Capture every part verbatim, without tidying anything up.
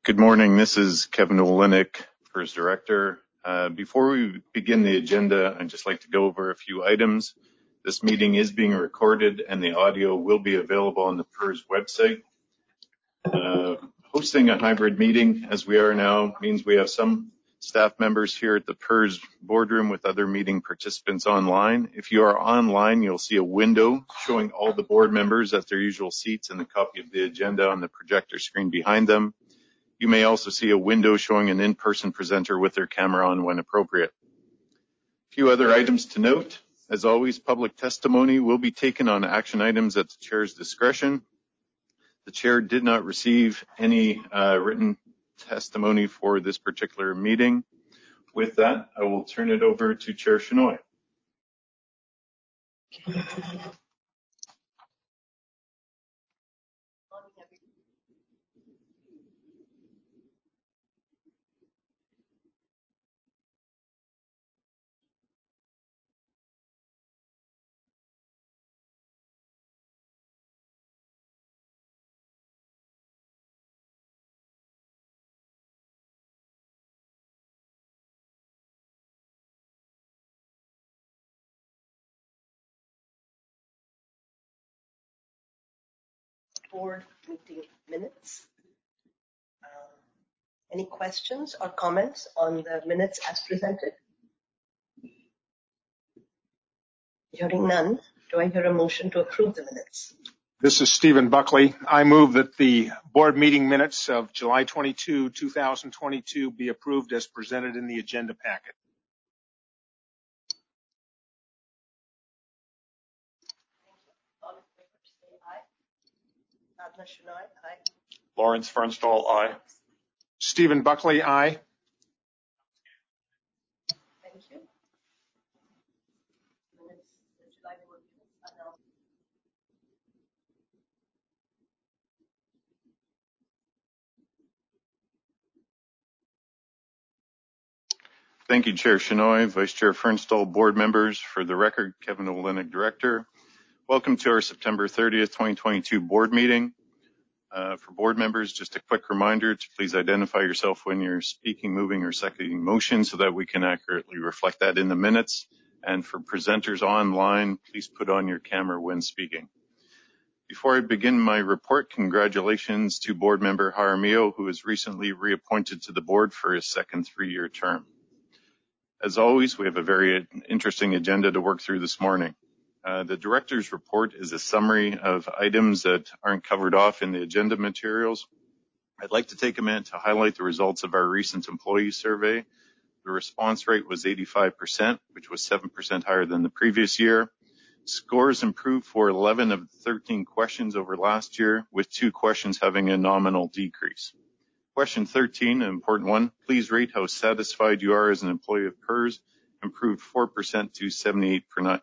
Good morning. This is Kevin Olenek, PERS Director. Uh, before we begin the agenda, I'd just like to go over a few items. This meeting is being recorded and the audio will be available on the PERS website. Uh, hosting a hybrid meeting, as we are now, means we have some staff members here at the PERS boardroom with other meeting participants online. If you are online, you'll see a window showing all the board members at their usual seats and a copy of the agenda on the projector screen behind them. You may also see a window showing an in-person presenter with their camera on when appropriate. A few other items to note. As always, public testimony will be taken on action items at the chair's discretion. The chair did not receive any uh, written testimony for this particular meeting. With that, I will turn it over to Chair Shenoy. Board meeting minutes. Um, any questions or comments on the minutes as presented? Hearing none, do I hear a motion to approve the minutes? This is Stephen Buckley. I move that the board meeting minutes of July twenty-second, two thousand twenty-two be approved as presented in the agenda packet. All in favor, say aye. Adna Shenoy, aye. Lawrence Fernstall, aye. Stephen Buckley, aye. Thank you. Minutes, the July board minutes are now. Thank you, Chair Shenoy, Vice Chair Fernstall, board members. For the record, Kevin Olenek, Director. Welcome to our September thirtieth, twenty twenty-two board meeting. Uh, for board members, just a quick reminder to please identify yourself when you're speaking, moving, or seconding motion so that we can accurately reflect that in the minutes. And for presenters online, please put on your camera when speaking. Before I begin my report, congratulations to board member Jaramillo, who was recently reappointed to the board for his second three-year term. As always, we have a very interesting agenda to work through this morning. Uh, the director's report is a summary of items that aren't covered off in the agenda materials. I'd like to take a minute to highlight the results of our recent employee survey. The response rate was eighty-five percent, which was seven percent higher than the previous year. Scores improved for eleven of thirteen questions over last year, with two questions having a nominal decrease. Question thirteen, an important one, please rate how satisfied you are as an employee of PERS, improved four percent to seventy-eight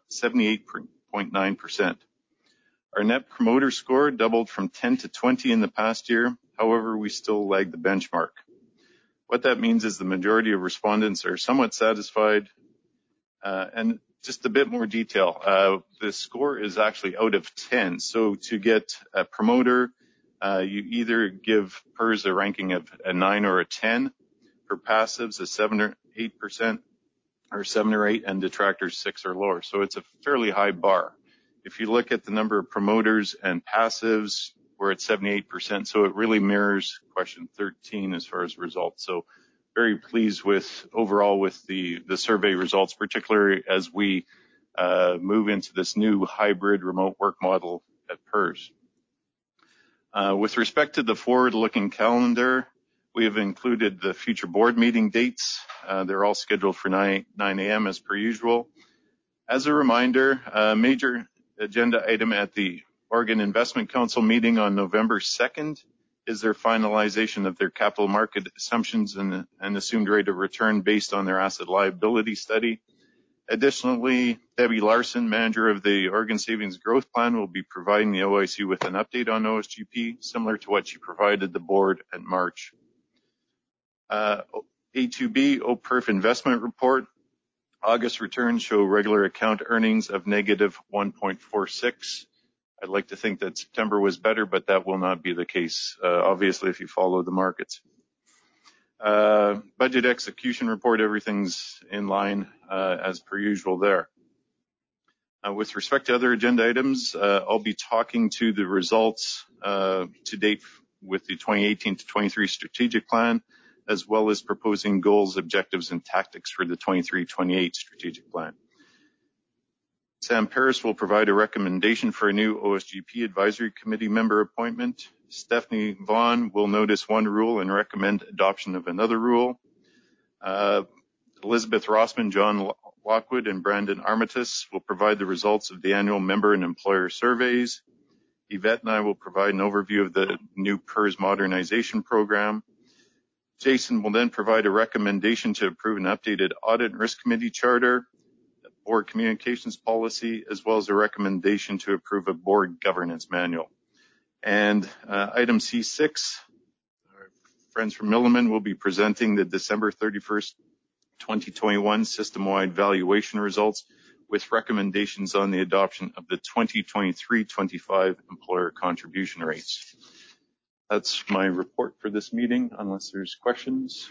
point nine percent. Our net promoter score doubled from ten to twenty in the past year. However, we still lag the benchmark. What that means is the majority of respondents are somewhat satisfied. Uh, and just a bit more detail, uh, the score is actually out of ten. So to get a promoter, uh, you either give PERS a ranking of a nine or a ten. For passives, a seven or eight percent. Or seven or eight, and detractors six or lower. So it's a fairly high bar. If you look at the number of promoters and passives, we're at seventy-eight percent. So it really mirrors question thirteen as far as results. So very pleased with overall with the, the survey results, particularly as we uh, move into this new hybrid remote work model at PERS. Uh, with respect to the forward-looking calendar, we have included the future board meeting dates. Uh, they're all scheduled for nine a.m. as per usual. As a reminder, a major agenda item at the Oregon Investment Council meeting on November second is their finalization of their capital market assumptions and, and assumed rate of return based on their asset liability study. Additionally, Debbie Larson, manager of the Oregon Savings Growth Plan, will be providing the O I C with an update on O S G P, similar to what she provided the board in March. Uh, A two B, O P E R F investment report. August returns show regular account earnings of negative one point four six. I'd like to think that September was better, but that will not be the case, uh, obviously, if you follow the markets. Uh, budget execution report, everything's in line uh, as per usual there. Uh, with respect to other agenda items, uh, I'll be talking to the results uh, to date with the twenty eighteen to twenty-three strategic plan, as well as proposing goals, objectives, and tactics for the twenty-three twenty-eight strategic plan. Sam Paris will provide a recommendation for a new O S G P Advisory Committee member appointment. Stephanie Vaughn will notice one rule and recommend adoption of another rule. Uh, Elizabeth Rossman, John Lockwood, and Brandon Armitage will provide the results of the annual member and employer surveys. Yvette and I will provide an overview of the new P E R S modernization program. Jason will then provide a recommendation to approve an updated audit and risk committee charter, board communications policy, as well as a recommendation to approve a board governance manual. And uh, item C six, our friends from Milliman will be presenting the December thirty-first, twenty twenty-one system-wide valuation results with recommendations on the adoption of the twenty twenty-three twenty-five employer contribution rates. That's my report for this meeting, unless there's questions.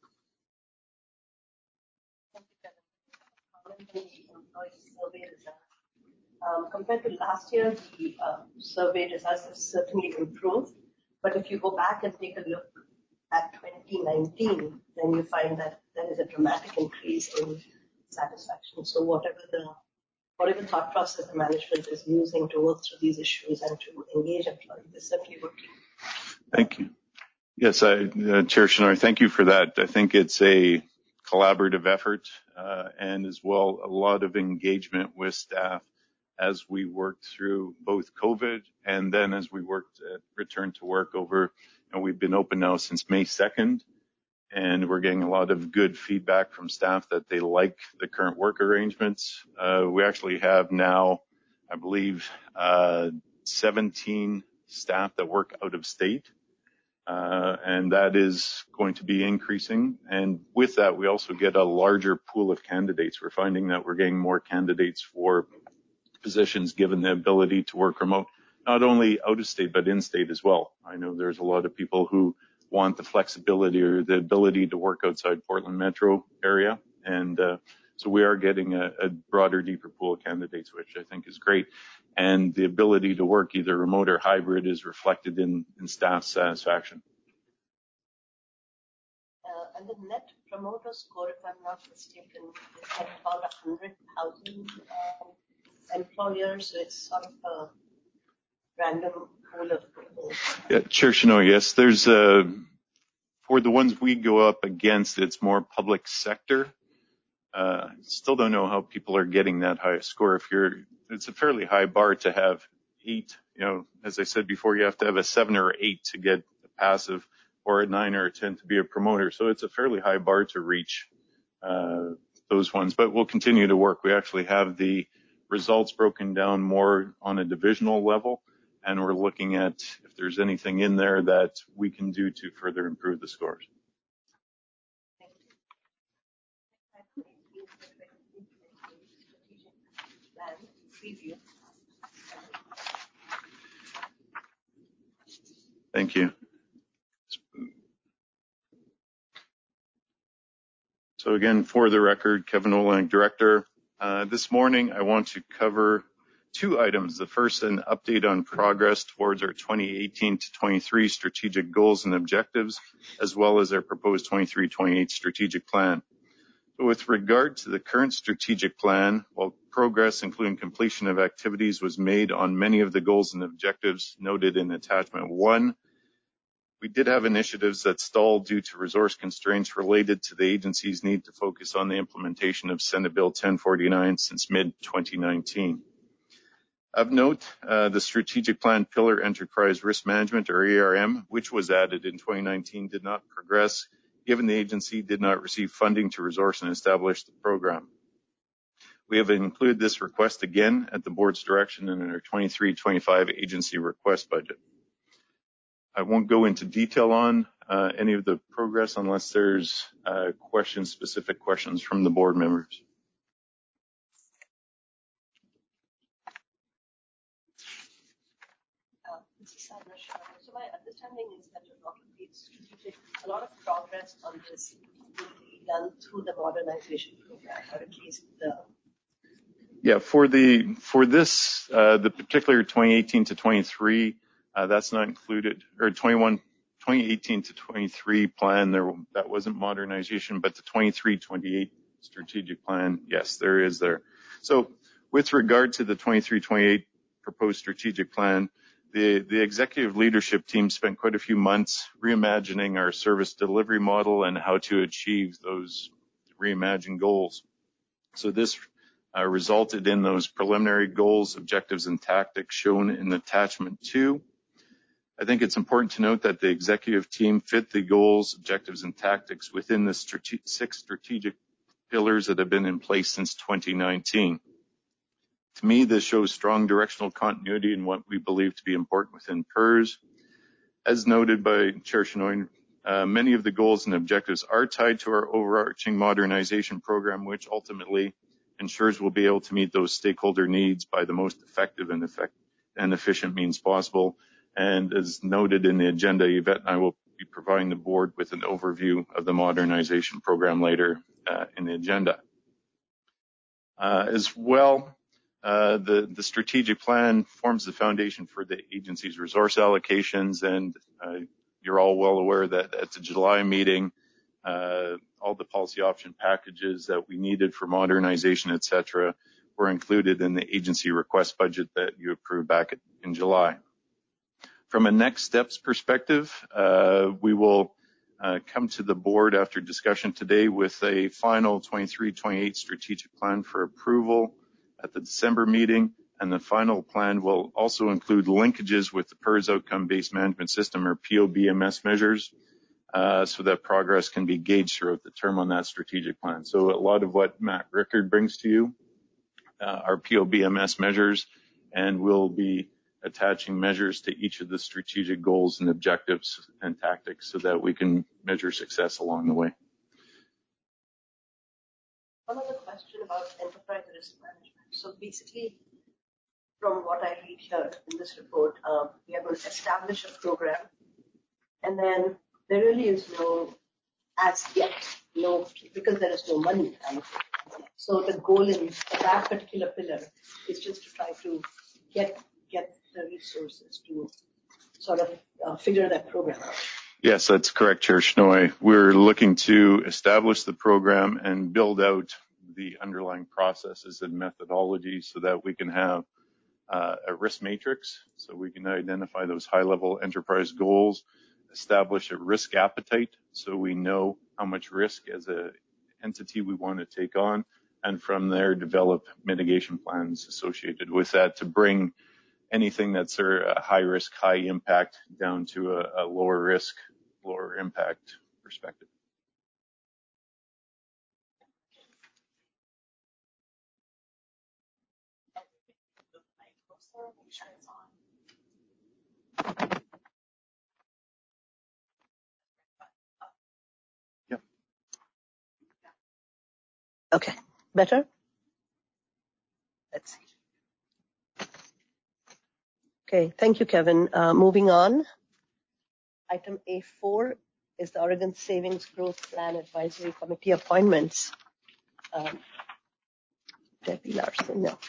Um, compared to last year, the uh, survey results have certainly improved. But if you go back and take a look at twenty nineteen, then you find that there is a dramatic increase in satisfaction. So whatever the whatever thought process the management is using to work through these issues and to engage employees is certainly working. Thank you. Yes, I, uh, Chair Shenoy, thank you for that. I think it's a collaborative effort uh, and as well a lot of engagement with staff as we worked through both COVID and then as we worked at return to work over, you know, we've been open now since May second, and we're getting a lot of good feedback from staff that they like the current work arrangements. Uh, we actually have now, I believe, uh, seventeen staff that work out of state. Uh, and that is going to be increasing. And with that, we also get a larger pool of candidates. We're finding that we're getting more candidates for positions given the ability to work remote, not only out of state, but in state as well. I know there's a lot of people who want the flexibility or the ability to work outside Portland metro area. And uh, so we are getting a, a broader, deeper pool of candidates, which I think is great. And the ability to work either remote or hybrid is reflected in, in staff satisfaction. Uh, and the net promoter score, if I'm not mistaken, is at about one hundred thousand um, employers. So it's sort of a random pool of people. Yeah, Chair Shenoy, yes, there's a, for the ones we go up against, it's more public sector. Uh, still don't know how people are getting that high a score. If you're, it's a fairly high bar to have eight. You know, as I said before, you have to have a seven or eight to get a passive, or a nine or a ten to be a promoter. So it's a fairly high bar to reach uh, those ones. But we'll continue to work. We actually have the results broken down more on a divisional level, and we're looking at if there's anything in there that we can do to further improve the scores. Thank you. So again, for the record, Kevin Olenek, Director. Uh, this morning, I want to cover two items. The first, an update on progress towards our twenty eighteen to twenty-three strategic goals and objectives, as well as our proposed twenty-three twenty-eight strategic plan. So with regard to the current strategic plan, while progress, including completion of activities, was made on many of the goals and objectives noted in attachment one, we did have initiatives that stalled due to resource constraints related to the agency's need to focus on the implementation of Senate Bill ten forty-nine since mid twenty nineteen. Of note, uh, the strategic plan pillar enterprise risk management, or E R M, which was added in twenty nineteen, did not progress, given the agency did not receive funding to resource and establish the program. We have included this request again at the board's direction in our twenty-three twenty-five agency request budget. I won't go into detail on uh, any of the progress unless there's uh, questions, specific questions from the board members. Uh, This is Sadhana Shah. So my understanding is that a lot of these strategic, a lot of progress on this will be done through the modernization program, or at least the. Yeah, for the for this uh, the particular twenty eighteen to twenty-three, uh, that's not included, or twenty-one, twenty eighteen to twenty-three plan there that wasn't modernization, but the twenty-three twenty-eight strategic plan, yes, there is there. So with regard to the twenty-three twenty-eight proposed strategic plan, the the executive leadership team spent quite a few months reimagining our service delivery model and how to achieve those reimagined goals. So this Uh, resulted in those preliminary goals, objectives, and tactics shown in attachment two. I think it's important to note that the executive team fit the goals, objectives, and tactics within the strate- six strategic pillars that have been in place since twenty nineteen. To me, this shows strong directional continuity in what we believe to be important within P E R S. As noted by Chair Shenoy, uh, many of the goals and objectives are tied to our overarching modernization program, which ultimately ensures we'll be able to meet those stakeholder needs by the most effective and, effect- and efficient means possible. And as noted in the agenda, Yvette and I will be providing the board with an overview of the modernization program later uh, in the agenda. Uh, as well, uh, the, the strategic plan forms the foundation for the agency's resource allocations, and uh, you're all well aware that at the July meeting, Uh, all the policy option packages that we needed for modernization, et cetera, were included in the agency request budget that you approved back in July. From a next steps perspective, uh, we will uh, come to the board after discussion today with a final twenty-three twenty-eight strategic plan for approval at the December meeting, and the final plan will also include linkages with the P E R S outcome-based management system, or P O B M S measures, Uh, so that progress can be gauged throughout the term on that strategic plan. So a lot of what Matt Rickard brings to you uh, are P O B M S measures, and we'll be attaching measures to each of the strategic goals and objectives and tactics so that we can measure success along the way. One other question about enterprise risk management. So basically, from what I read here in this report, um, we are going to establish a program, and then there really is no, as yet, no, because there is no money. So the goal in that particular pillar is just to try to get get the resources to sort of uh, figure that program out. Yes, that's correct, Chair Shenoy. We're looking to establish the program and build out the underlying processes and methodologies so that we can have uh, a risk matrix, so we can identify those high-level enterprise goals, establish a risk appetite so we know how much risk as an entity we want to take on, and from there develop mitigation plans associated with that to bring anything that's a high risk, high impact down to a, a lower risk, lower impact perspective. Okay, better? Let's see. Okay, thank you, Kevin. Uh, moving on. Item A four is the Oregon Savings Growth Plan Advisory Committee appointments. Um, Debbie Larson, no.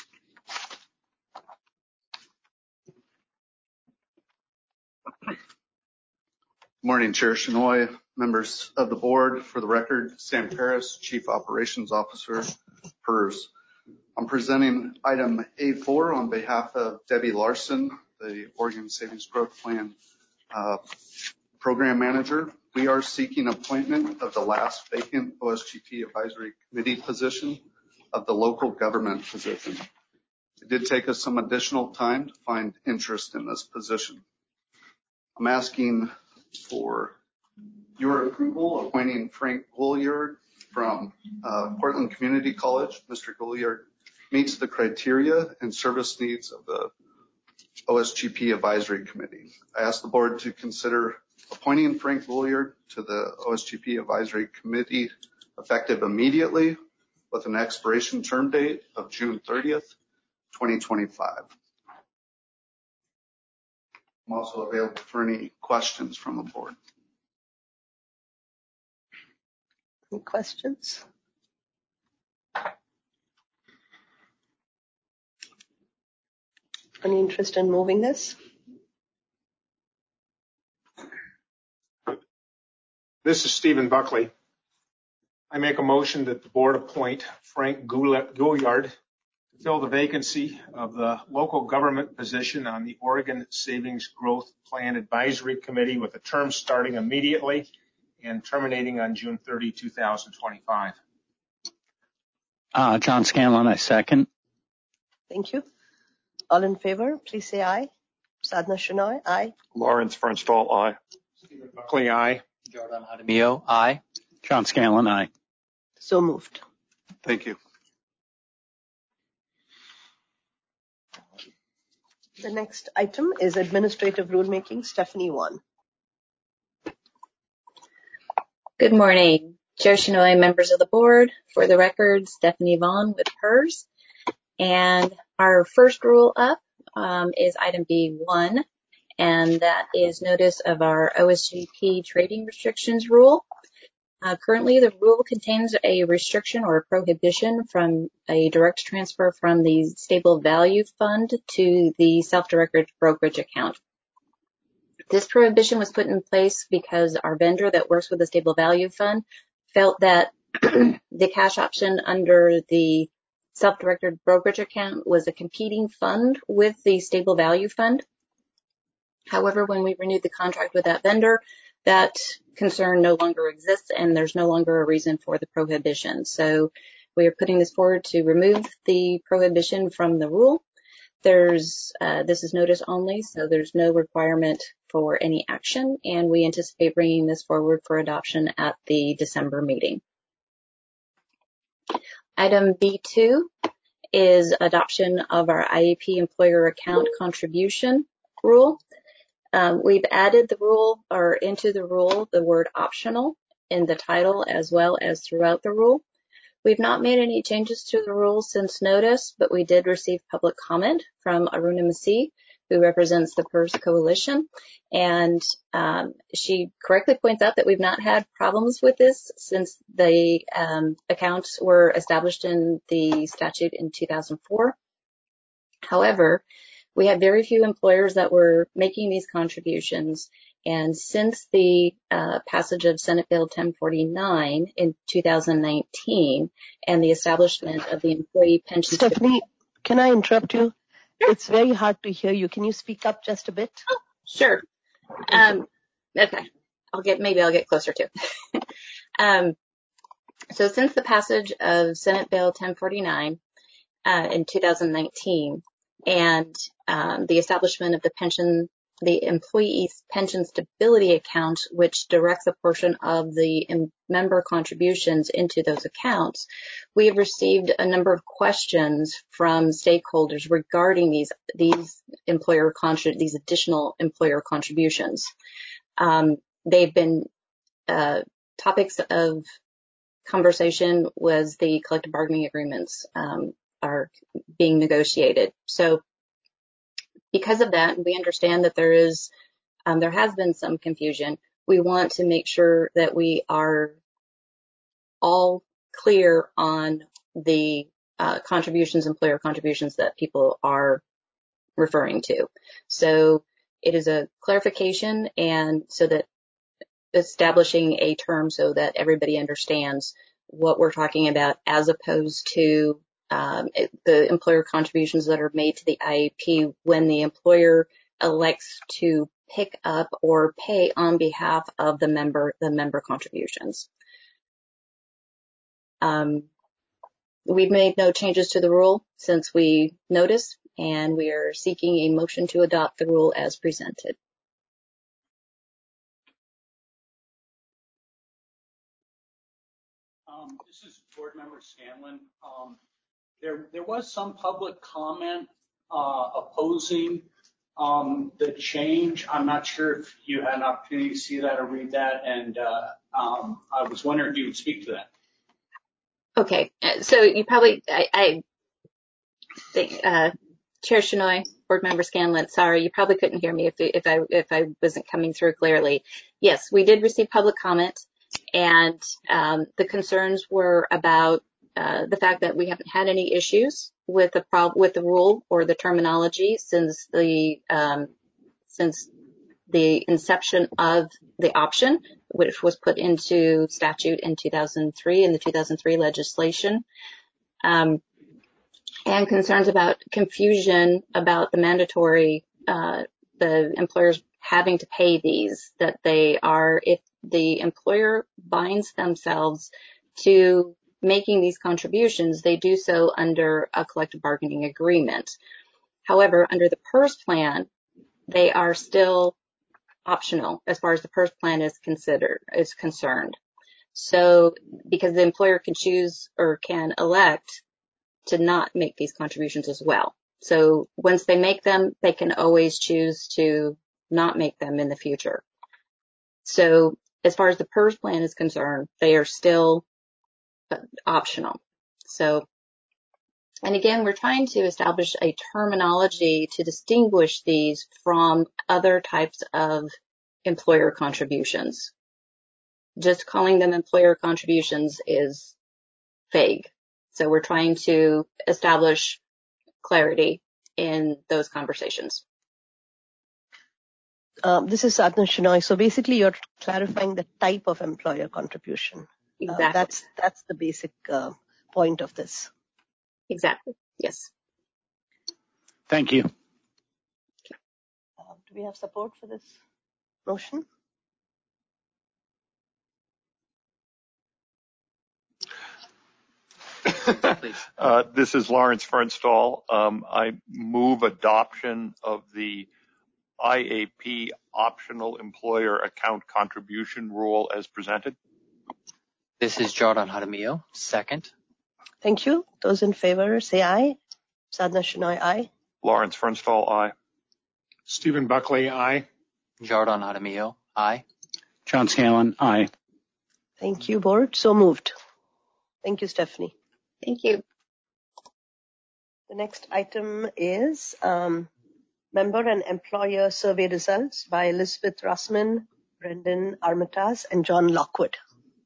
Morning, Chair Shenoy, members of the board. For the record, Sam Paris, Chief Operations Officer, P E R S. I'm presenting item A four on behalf of Debbie Larson, the Oregon Savings Growth Plan uh, Program Manager. We are seeking appointment of the last vacant O S G P Advisory Committee position of the local government position. It did take us some additional time to find interest in this position. I'm asking for your approval appointing Frank Gouliard from uh, Portland Community College. Mister Gouliard meets the criteria and service needs of the O S G P Advisory Committee. I ask the board to consider appointing Frank Gouliard to the O S G P Advisory Committee effective immediately with an expiration term date of June thirtieth, twenty twenty-five. I'm also available for any questions from the board. Any questions? Any interest in moving this? This is Stephen Buckley. I make a motion that the board appoint Frank Gouillard to fill the vacancy of the local government position on the Oregon Savings Growth Plan Advisory Committee with a term starting immediately and terminating on June thirtieth, two thousand twenty-five. Uh, John Scanlon, I second. Thank you. All in favor, please say aye. Sadhana Shenoy, aye. Lawrence Fernstall, aye. Stephen Buckley, aye. Jordan Jaramillo, aye. John Scanlon, aye. So moved. Thank you. The next item is administrative rulemaking. Stephanie one. Good morning, Chair Shenoy, members of the board. For the record, Stephanie Vaughn with P E R S. And our first rule up um, is item B one, and that is notice of our O S G P trading restrictions rule. Uh, currently, the rule contains a restriction or a prohibition from a direct transfer from the stable value fund to the self-directed brokerage account. This prohibition was put in place because our vendor that works with the stable value fund felt that the cash option under the self-directed brokerage account was a competing fund with the stable value fund. However, when we renewed the contract with that vendor, that concern no longer exists and there's no longer a reason for the prohibition. So we are putting this forward to remove the prohibition from the rule. There's, uh, this is notice only, so there's no requirement for any action, and we anticipate bringing this forward for adoption at the December meeting. Item B two is adoption of our I A P employer account contribution rule. Um, we've added the rule or into the rule the word optional in the title as well as throughout the rule. We've not made any changes to the rules since notice, but we did receive public comment from Aruna Masih, who represents the P E R S Coalition. And um, she correctly points out that we've not had problems with this since the um, accounts were established in the statute in two thousand four. However, we have very few employers that were making these contributions. And since the uh, passage of Senate Bill ten forty-nine in two thousand nineteen and the establishment of the employee pension. Stephanie, can I interrupt you? Sure. It's very hard to hear you. Can you speak up just a bit? Oh, sure. Um, okay. I'll get, maybe I'll get closer to it. um, so since the passage of Senate Bill ten forty-nine uh, in two thousand nineteen and um, the establishment of the pension the employee's pension stability account, which directs a portion of the member contributions into those accounts, we have received a number of questions from stakeholders regarding these these employer contri- these additional employer contributions. Um, they've been uh, topics of conversation was the collective bargaining agreements um, are being negotiated. So because of that, we understand that there is, um, there has been some confusion. We want to make sure that we are all clear on the uh, contributions, employer contributions that people are referring to. So it is a clarification, and so that establishing a term so that everybody understands what we're talking about, as opposed to Um, it, the employer contributions that are made to the I A P when the employer elects to pick up or pay on behalf of the member, the member contributions. Um, we've made no changes to the rule since we noticed, and we are seeking a motion to adopt the rule as presented. Um, this is Board Member Scanlon. Um, There, there was some public comment uh, opposing um, the change. I'm not sure if you had an opportunity to see that or read that, and uh, um, I was wondering if you would speak to that. Okay, so you probably, I, I think, uh, Chair Shinoy, Board Member Scanlon, sorry, you probably couldn't hear me if, if I if I wasn't coming through clearly. Yes, we did receive public comment, and um, the concerns were about uh, the fact that we haven't had any issues with the prob with the rule or the terminology since the um, since the inception of the option, which was put into statute in two thousand three in the two thousand three legislation. Um, and concerns about confusion about the mandatory, uh, the employers having to pay these, that they are, if the employer binds themselves to making these contributions, they do so under a collective bargaining agreement. However, under the PERS plan, they are still optional as far as the PERS plan is considered, is concerned. So, because the employer can choose or can elect to not make these contributions as well. So once they make them, they can always choose to not make them in the future. So as far as the PERS plan is concerned, they are still optional. So, and again, we're trying to establish a terminology to distinguish these from other types of employer contributions. Just calling them employer contributions is vague. So we're trying to establish clarity in those conversations. Um, this is Sadhana Shinoy. So basically, you're clarifying the type of employer contribution. Exactly. Uh, that's that's the basic uh, point of this. Exactly. Yes. Thank you. Uh, do we have support for this motion? Uh, this is Lawrence Fernstall. Um, I move adoption of the I A P optional employer account contribution rule as presented. This is Jordan Jaramillo. Second. Thank you. Those in favor, say aye. Sadhana Shinoy, aye. Lawrence Fernstall, aye. Stephen Buckley, aye. Jordan Jaramillo, aye. John Scanlon, aye. Thank you, Board. So moved. Thank you, Stephanie. Thank you. The next item is um, Member and Employer Survey Results by Elizabeth Russman, Brendan Armatas, and John Lockwood.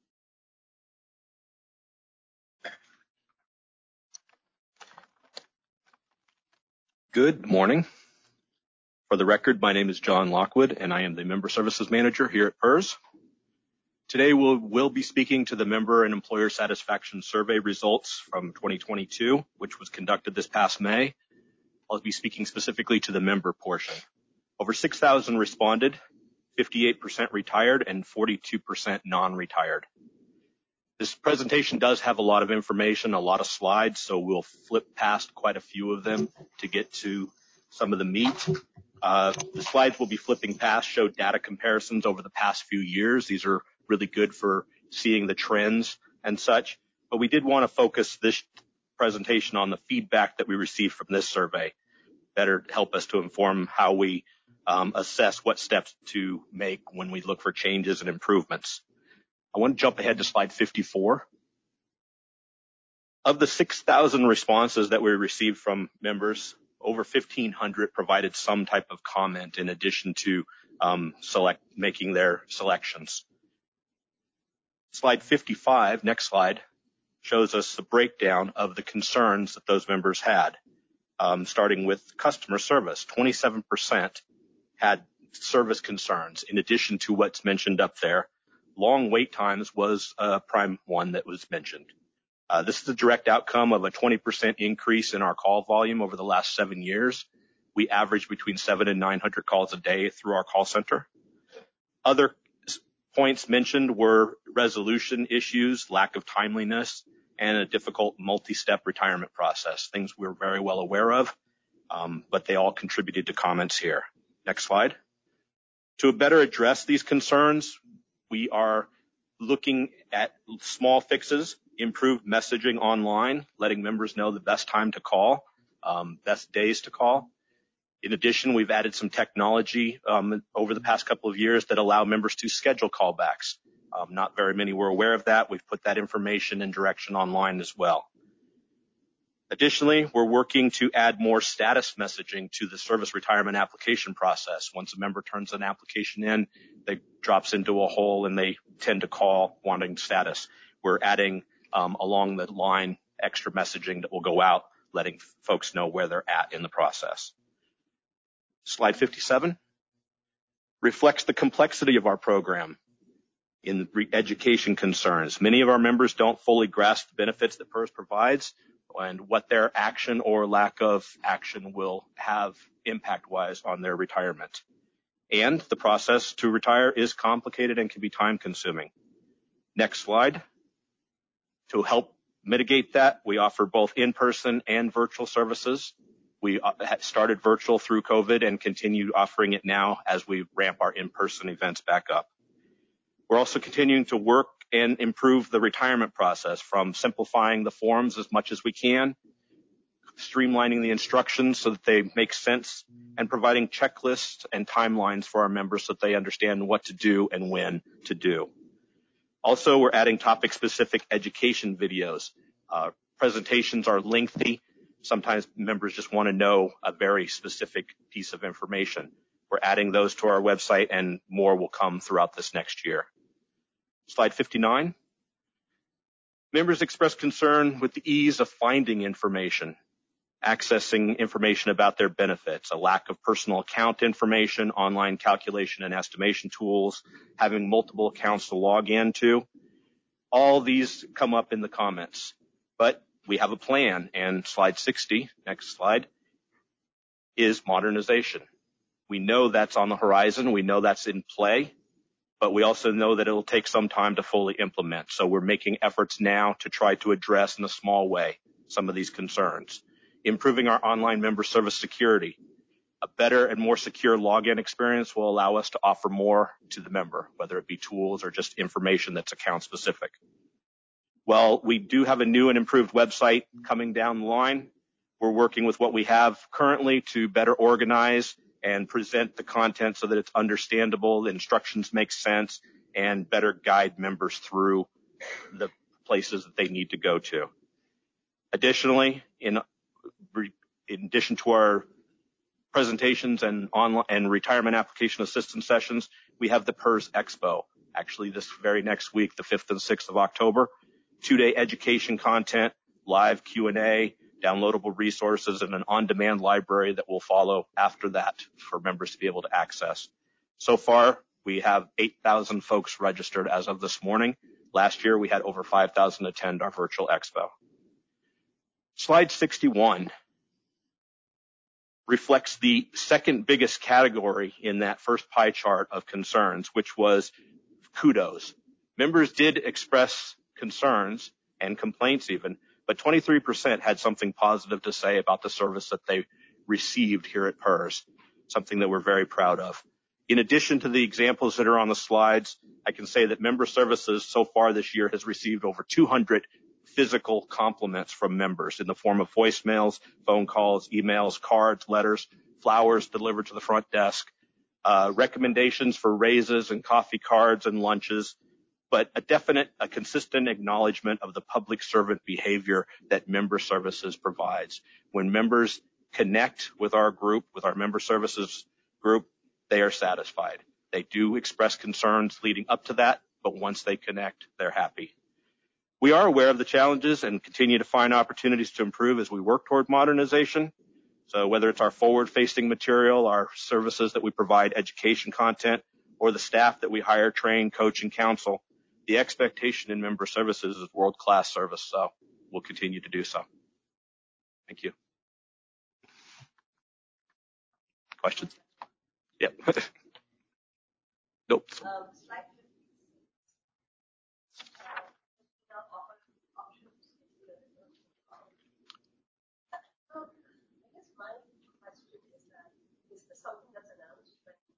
Good morning. For the record, my name is John Lockwood, and I am the Member Services Manager here at PERS. Today, we'll, we'll be speaking to the Member and Employer Satisfaction Survey results from twenty twenty-two, which was conducted this past May. I'll be speaking specifically to the member portion. Over six thousand responded, fifty-eight percent retired, and forty-two percent non-retired. This presentation does have a lot of information, a lot of slides, so we'll flip past quite a few of them to get to some of the meat. Uh, the slides we'll be flipping past show data comparisons over the past few years. These are really good for seeing the trends and such. But we did want to focus this presentation on the feedback that we received from this survey. Better help us to inform how we um, assess what steps to make when we look for changes and improvements. I want to jump ahead to slide fifty-four. Of the six thousand responses that we received from members, over fifteen hundred provided some type of comment in addition to um, select making their selections. Slide fifty-five, next slide, shows us the breakdown of the concerns that those members had. Um, starting with customer service, twenty-seven percent had service concerns in addition to what's mentioned up there. Long wait times was a prime one that was mentioned. Uh, this is a direct outcome of a twenty percent increase in our call volume over the last seven years. We average between seven and nine hundred calls a day through our call center. Other points mentioned were resolution issues, lack of timeliness, and a difficult multi-step retirement process, things we're very well aware of, um, but they all contributed to comments here. Next slide. To better address these concerns, we are looking at small fixes, improved messaging online, letting members know the best time to call, um, best days to call. In addition, we've added some technology um, over the past couple of years that allow members to schedule callbacks. Um, not very many were aware of that. We've put that information and direction online as well. Additionally, we're working to add more status messaging to the service retirement application process. Once a member turns an application in, they drops into a hole and they tend to call wanting status. We're adding um, along the line extra messaging that will go out, letting folks know where they're at in the process. Slide fifty-seven reflects the complexity of our program in education concerns. Many of our members don't fully grasp the benefits that PERS provides and what their action or lack of action will have impact-wise on their retirement. And the process to retire is complicated and can be time-consuming. Next slide. To help mitigate that, we offer both in-person and virtual services. We started virtual through COVID and continue offering it now as we ramp our in-person events back up. We're also continuing to work and improve the retirement process, from simplifying the forms as much as we can, streamlining the instructions so that they make sense, and providing checklists and timelines for our members so that they understand what to do and when to do. Also, we're adding topic-specific education videos. Uh, presentations are lengthy. Sometimes members just want to know a very specific piece of information. We're adding those to our website, and more will come throughout this next year. Slide fifty-nine. Members express concern with the ease of finding information, accessing information about their benefits, a lack of personal account information, online calculation and estimation tools, having multiple accounts to log into. All these come up in the comments, but we have a plan, and slide sixty, next slide, is modernization. We know that's on the horizon. We know that's in play, but we also know that it'll take some time to fully implement. So we're making efforts now to try to address in a small way some of these concerns. Improving our online member service security. A better and more secure login experience will allow us to offer more to the member, whether it be tools or just information that's account specific. Well, we do have a new and improved website coming down the line. We're working with what we have currently to better organize and present the content so that it's understandable, the instructions make sense, and better guide members through the places that they need to go to. Additionally, in, in addition to our presentations and online and retirement application assistance sessions, we have the PERS Expo, actually this very next week, the fifth and sixth of October. Two-day education content, live Q and A, downloadable resources, and an on-demand library that will follow after that for members to be able to access. So far, we have eight thousand folks registered as of this morning. Last year, we had over five thousand attend our virtual expo. Slide sixty-one reflects the second biggest category in that first pie chart of concerns, which was kudos. Members did express concerns and complaints even, but twenty-three percent had something positive to say about the service that they received here at PERS, something that we're very proud of. In addition to the examples that are on the slides, I can say that member services so far this year has received over two hundred physical compliments from members in the form of voicemails, phone calls, emails, cards, letters, flowers delivered to the front desk, uh, recommendations for raises and coffee cards and lunches, but a definite, a consistent acknowledgement of the public servant behavior that member services provides. When members connect with our group, with our member services group, they are satisfied. They do express concerns leading up to that, but once they connect, they're happy. We are aware of the challenges and continue to find opportunities to improve as we work toward modernization. So whether it's our forward-facing material, our services that we provide, education content, or the staff that we hire, train, coach, and counsel, the expectation in member services is world-class service, so we'll continue to do so. Thank you. Questions? Yep. Nope. Um, slide So, I guess my question is that, is this something that's announced?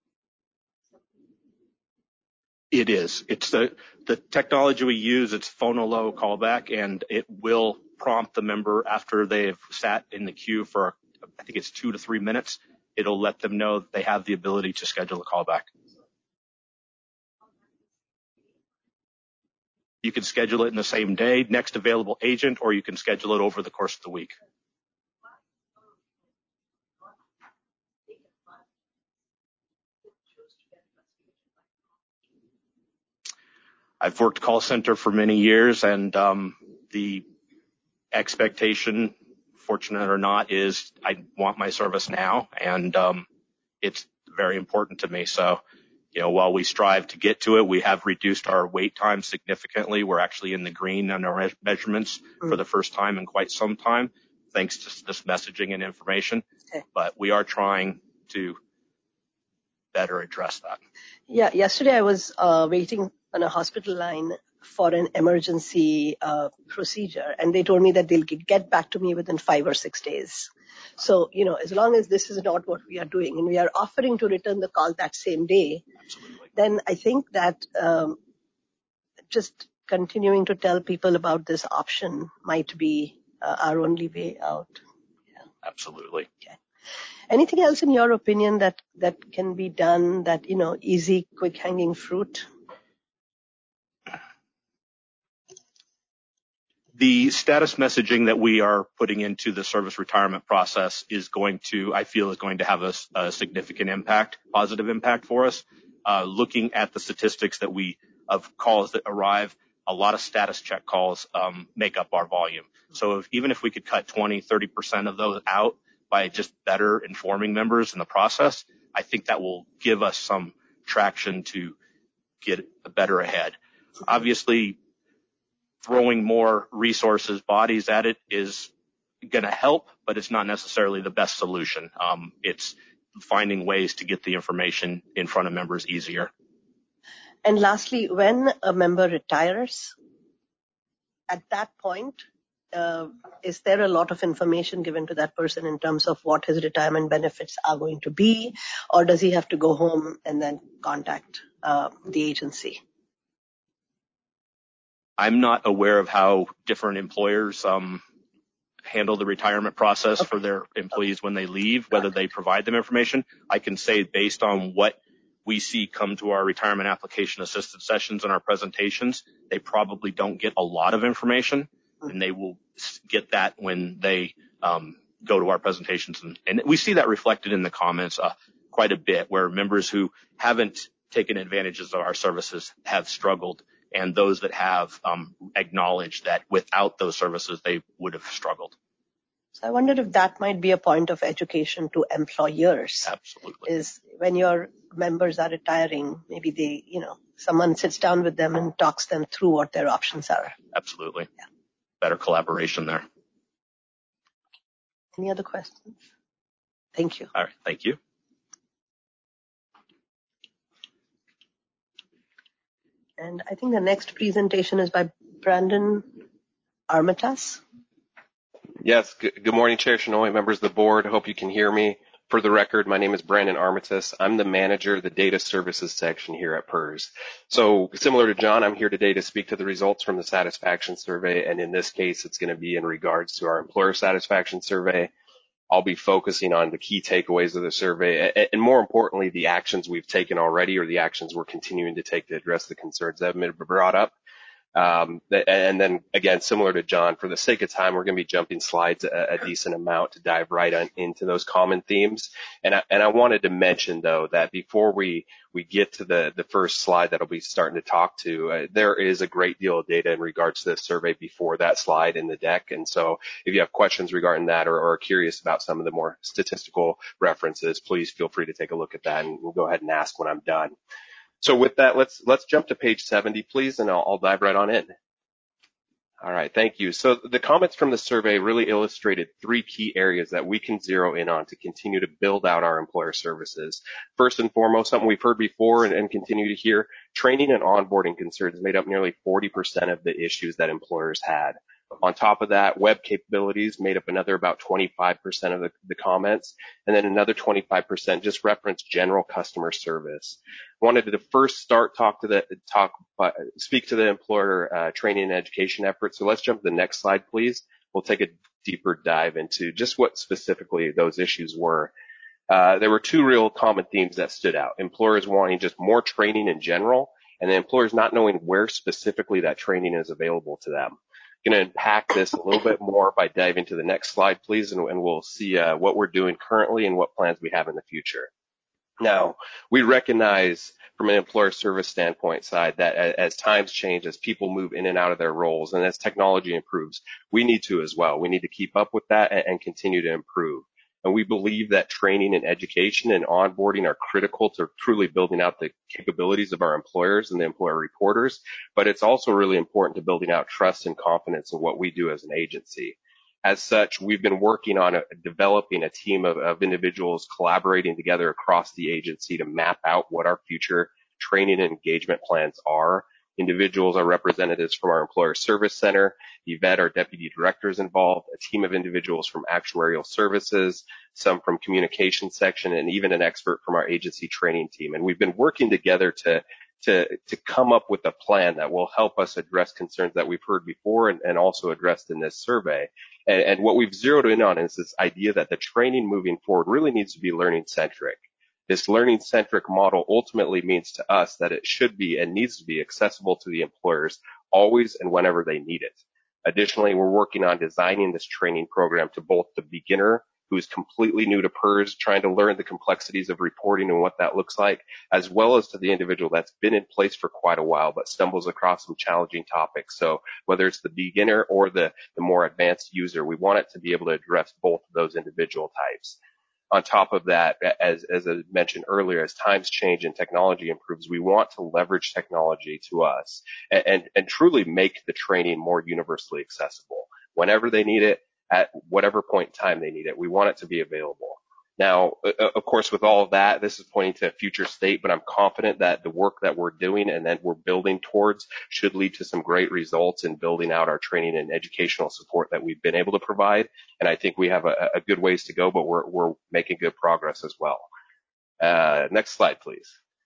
It is. It's the, the technology we use. It's Phonolow callback, and it will prompt the member after they've sat in the queue for, I think it's two to three minutes. It'll let them know that they have the ability to schedule a callback. You can schedule it in the same day, next available agent, or you can schedule it over the course of the week. I've worked call center for many years, and um, the expectation, fortunate or not, is I want my service now, and um, it's very important to me. So, you know, while we strive to get to it, we have reduced our wait time significantly. We're actually in the green on our measurements mm. for the first time in quite some time, thanks to this messaging and information. Okay. But we are trying to better address that. Yeah, yesterday I was uh, waiting on a hospital line for an emergency uh, procedure, and they told me that they'll get back to me within five or six days. So, you know, as long as this is not what we are doing, and we are offering to return the call that same day, Absolutely. Then I think that um, just continuing to tell people about this option might be uh, our only way out. Yeah. Absolutely. Okay. Anything else in your opinion that, that can be done, that, you know, easy, quick hanging fruit? The status messaging that we are putting into the service retirement process is going to, I feel, is going to have a, a significant impact, positive impact for us. Uh, looking at the statistics that we, of calls that arrive, a lot of status check calls um, make up our volume. So if, even if we could cut twenty, thirty percent of those out by just better informing members in the process, I think that will give us some traction to get better ahead. Obviously, throwing more resources, bodies at it is going to help, but it's not necessarily the best solution. Um, it's finding ways to get the information in front of members easier. And lastly, when a member retires, at that point, uh, is there a lot of information given to that person in terms of what his retirement benefits are going to be, or does he have to go home and then contact uh, the agency? I'm not aware of how different employers um, handle the retirement process okay. for their employees okay. when they leave, whether they provide them information. I can say based on what we see come to our retirement application assistance sessions and our presentations, they probably don't get a lot of information, mm-hmm. and they will get that when they um, go to our presentations. And, and we see that reflected in the comments uh, quite a bit, where members who haven't taken advantages of our services have struggled, and those that have um, acknowledged that without those services, they would have struggled. So I wondered if that might be a point of education to employers. Absolutely. Is when your members are retiring, maybe they, you know, someone sits down with them and talks them through what their options are. Absolutely. Yeah. Better collaboration there. Any other questions? Thank you. All right. Thank you. And I think the next presentation is by Brandon Armitage. Yes. Good, good morning, Chair Shenoy, members of the board. Hope you can hear me. For the record, my name is Brandon Armitage. I'm the manager of the data services section here at P E R S. So similar to John, I'm here today to speak to the results from the satisfaction survey. And in this case, it's going to be in regards to our employer satisfaction survey. I'll be focusing on the key takeaways of the survey and, more importantly, the actions we've taken already or the actions we're continuing to take to address the concerns that have been brought up. Um, and then again, similar to John, for the sake of time, we're going to be jumping slides a, a decent amount to dive right on into those common themes. And I, and I wanted to mention though that before we, we get to the, the first slide that I'll be starting to talk to, uh, there is a great deal of data in regards to this survey before that slide in the deck. And so if you have questions regarding that or, or are curious about some of the more statistical references, please feel free to take a look at that, and we'll go ahead and ask when I'm done. So with that, let's let's jump to page seventy, please, and I'll, I'll dive right on in. All right, thank you. So the comments from the survey really illustrated three key areas that we can zero in on to continue to build out our employer services. First and foremost, something we've heard before and, and continue to hear, training and onboarding concerns made up nearly forty percent of the issues that employers had. On top of that, web capabilities made up another about twenty-five percent of the, the comments, and then another twenty-five percent just referenced general customer service. Wanted to first start talk to the talk, uh, speak to the employer uh, training and education efforts. So let's jump to the next slide, please. We'll take a deeper dive into just what specifically those issues were. Uh, there were two real common themes that stood out. Employers wanting just more training in general, and the employers not knowing where specifically that training is available to them. Going to unpack this a little bit more by diving to the next slide, please, and, and we'll see uh, what we're doing currently and what plans we have in the future. Now, we recognize from an employer service standpoint side that as times change, as people move in and out of their roles, and as technology improves, we need to as well. We need to keep up with that and, and continue to improve. And we believe that training and education and onboarding are critical to truly building out the capabilities of our employers and the employer reporters. But it's also really important to building out trust and confidence in what we do as an agency. As such, we've been working on a, developing a team of, of individuals collaborating together across the agency to map out what our future training and engagement plans are. Individuals are representatives from our Employer Service Center, Yvette, our Deputy Director, is involved, a team of individuals from Actuarial Services, some from Communications Section, and even an expert from our agency training team. And we've been working together to to to come up with a plan that will help us address concerns that we've heard before and, and also addressed in this survey. And, and what we've zeroed in on is this idea that the training moving forward really needs to be learning-centric. This learning-centric model ultimately means to us that it should be and needs to be accessible to the employers always and whenever they need it. Additionally, we're working on designing this training program to both the beginner who is completely new to PERS, trying to learn the complexities of reporting and what that looks like, as well as to the individual that's been in place for quite a while but stumbles across some challenging topics. So whether it's the beginner or the, the more advanced user, we want it to be able to address both of those individual types. On top of that, as, as I mentioned earlier, as times change and technology improves, we want to leverage technology to us and, and, and truly make the training more universally accessible. Whenever they need it, at whatever point in time they need it, we want it to be available. Now, of course, with all of that, this is pointing to a future state, but I'm confident that the work that we're doing and that we're building towards should lead to some great results in building out our training and educational support that we've been able to provide. And I think we have a, a good ways to go, but we're, we're making good progress as well. Uh, next slide, please.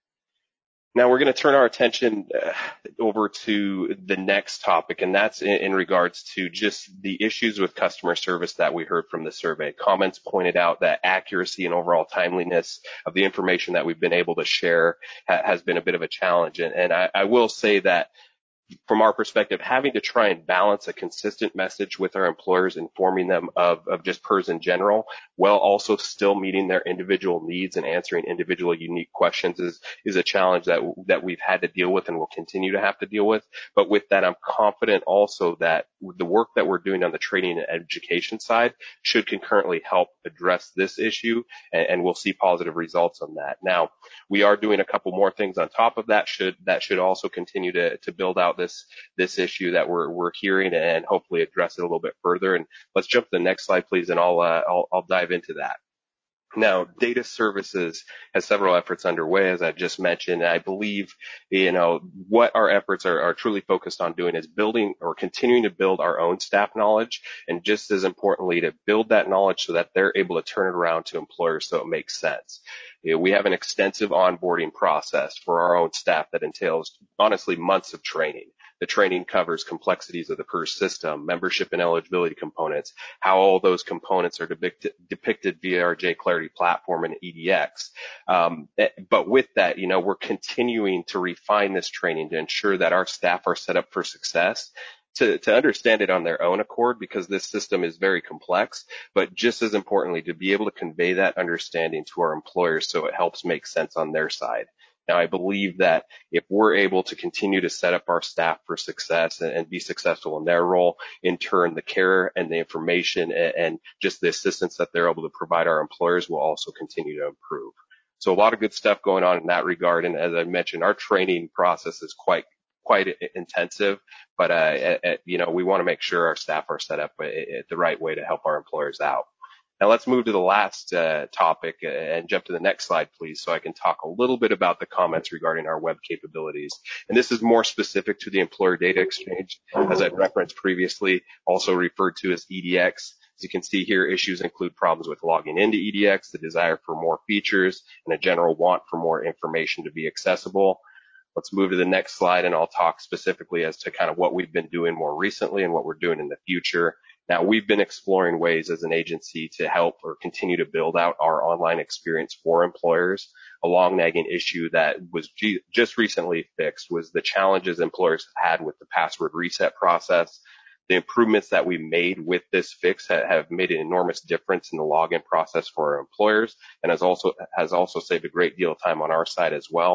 Now we're going to turn our attention uh, over to the next topic, and that's in, in regards to just the issues with customer service that we heard from the survey. Comments pointed out that accuracy and overall timeliness of the information that we've been able to share ha- has been a bit of a challenge. And, and I, I will say that from our perspective, having to try and balance a consistent message with our employers, informing them of, of just PERS in general, while also still meeting their individual needs and answering individual unique questions is, is a challenge that, that we've had to deal with and will continue to have to deal with. But with that, I'm confident also that the work that we're doing on the training and education side should concurrently help address this issue, and, and we'll see positive results on that. Now, we are doing a couple more things on top of that should, that should also continue to, to build out this, this issue that we're, we're hearing and hopefully address it a little bit further. And let's jump to the next slide, please, and I'll, uh, I'll, I'll dive into that. Now, data services has several efforts underway, as I just mentioned. And I believe, you know, what our efforts are, are truly focused on doing is building or continuing to build our own staff knowledge, and just as importantly, to build that knowledge so that they're able to turn it around to employers so it makes sense. You know, we have an extensive onboarding process for our own staff that entails, honestly, months of training. The training covers complexities of the PERS system, membership and eligibility components, how all those components are depicted, depicted via our J Clarity platform and E D X. Um, but with that, you know, we're continuing to refine this training to ensure that our staff are set up for success, to, to understand it on their own accord, because this system is very complex, but just as importantly, to be able to convey that understanding to our employers so it helps make sense on their side. Now, I believe that if we're able to continue to set up our staff for success and, and be successful in their role, in turn, the care and the information and, and just the assistance that they're able to provide our employers will also continue to improve. So a lot of good stuff going on in that regard. And as I mentioned, our training process is quite quite intensive, but, uh, you know, we want to make sure our staff are set up the right way to help our employers out. Now let's move to the last uh, topic and jump to the next slide, please, so I can talk a little bit about the comments regarding our web capabilities. And this is more specific to the Employer Data Exchange, as I'd referenced previously, also referred to as E D X. As you can see here, issues include problems with logging into E D X, the desire for more features, and a general want for more information to be accessible. Let's move to the next slide, and I'll talk specifically as to kind of what we've been doing more recently and what we're doing in the future. Now, we've been exploring ways as an agency to help or continue to build out our online experience for employers. A long nagging issue that was just recently fixed was the challenges employers had with the password reset process. The improvements that we made with this fix have made an enormous difference in the login process for our employers, and has also has also saved a great deal of time on our side as well.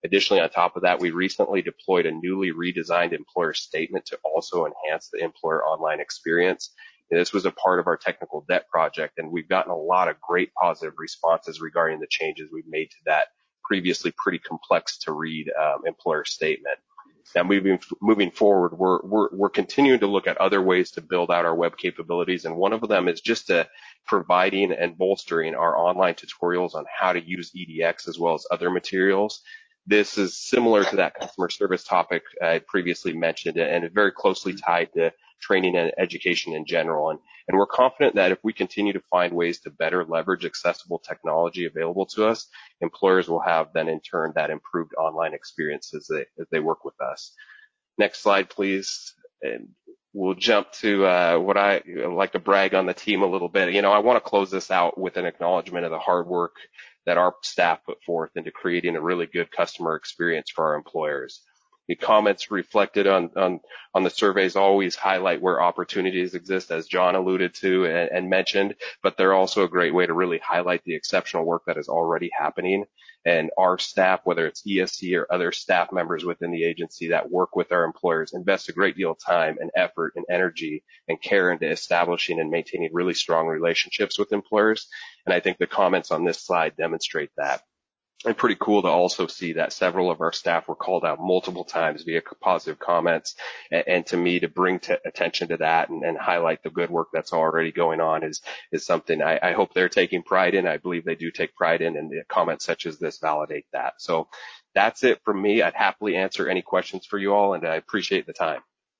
Additionally, on top of that, we recently deployed a newly redesigned employer statement to also enhance the employer online experience. And this was a part of our technical debt project, and we've gotten a lot of great positive responses regarding the changes we've made to that previously pretty complex to read um, employer statement. Now, moving moving forward, we're, we're we're continuing to look at other ways to build out our web capabilities, and one of them is just to providing and bolstering our online tutorials on how to use E D X as well as other materials. This is similar to that customer service topic I previously mentioned, and very closely tied to training and education in general. And, and we're confident that if we continue to find ways to better leverage accessible technology available to us, employers will have then in turn that improved online experience as they, as they work with us. Next slide, please. And we'll jump to uh, what I like to brag on the team a little bit. You know, I want to close this out with an acknowledgement of the hard work that our staff put forth into creating a really good customer experience for our employers. The comments reflected on, on, on the surveys always highlight where opportunities exist, as John alluded to and, and mentioned, but they're also a great way to really highlight the exceptional work that is already happening. And our staff, whether it's E S C or other staff members within the agency that work with our employers, invest a great deal of time and effort and energy and care into establishing and maintaining really strong relationships with employers. And I think the comments on this slide demonstrate that. And pretty cool to also see that several of our staff were called out multiple times via positive comments. And, and to me, to bring to attention to that and, and highlight the good work that's already going on is, is something I, I hope they're taking pride in. I believe they do take pride in, and the comments such as this validate that. So that's it from me. I'd happily answer any questions for you all, and I appreciate the time.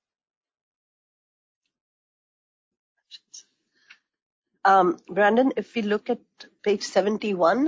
Um, Brandon, if we look at page seventy-one,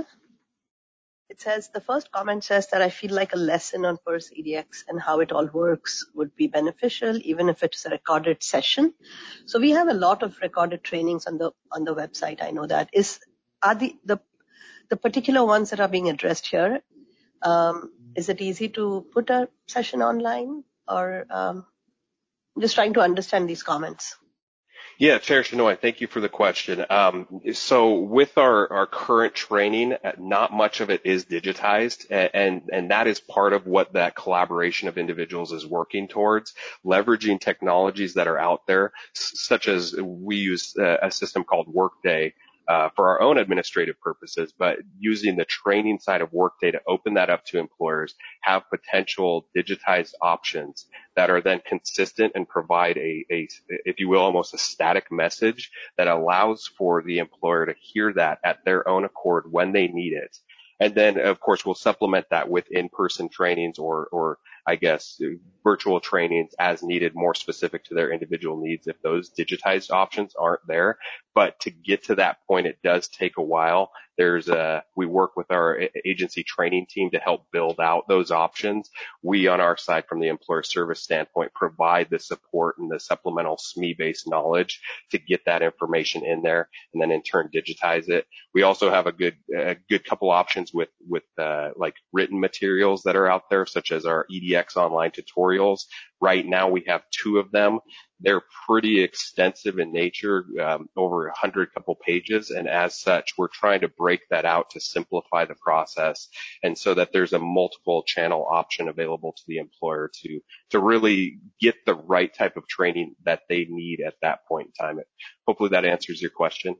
it says, the first comment says that I feel like a lesson on PERS E D X and how it all works would be beneficial, even if it's a recorded session. So we have a lot of recorded trainings on the on the website. I know that. Is are the the, the particular ones that are being addressed here, um, is it easy to put a session online? Or um, I'm just trying to understand these comments. Yeah, Chair Shinoy, thank you for the question. Um, so with our, our current training, not much of it is digitized, and, and, and that is part of what that collaboration of individuals is working towards, leveraging technologies that are out there, such as we use a, a system called Workday uh, for our own administrative purposes, but using the training side of Workday to open that up to employers, have potential digitized options that are then consistent and provide a, a, if you will, almost a static message that allows for the employer to hear that at their own accord when they need it. And then, of course, we'll supplement that with in-person trainings or, or I guess, virtual trainings as needed, more specific to their individual needs if those digitized options aren't there. But to get to that point, it does take a while. There's a, we work with our agency training team to help build out those options. We, on our side, from the employer service standpoint, provide the support and the supplemental S M E-based knowledge to get that information in there and then in turn digitize it. We also have a good, a good couple options with, with, uh, like written materials that are out there, such as our E D X online tutorials. Right now we have two of them. They're pretty extensive in nature, um, over a hundred couple pages. And as such, we're trying to break that out to simplify the process. And so that there's a multiple channel option available to the employer to, to really get the right type of training that they need at that point in time. Hopefully that answers your question.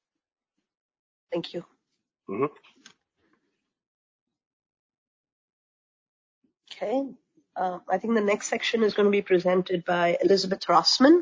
Thank you. Mm-hmm. Okay. Uh, I think the next section is going to be presented by Elizabeth Rossman.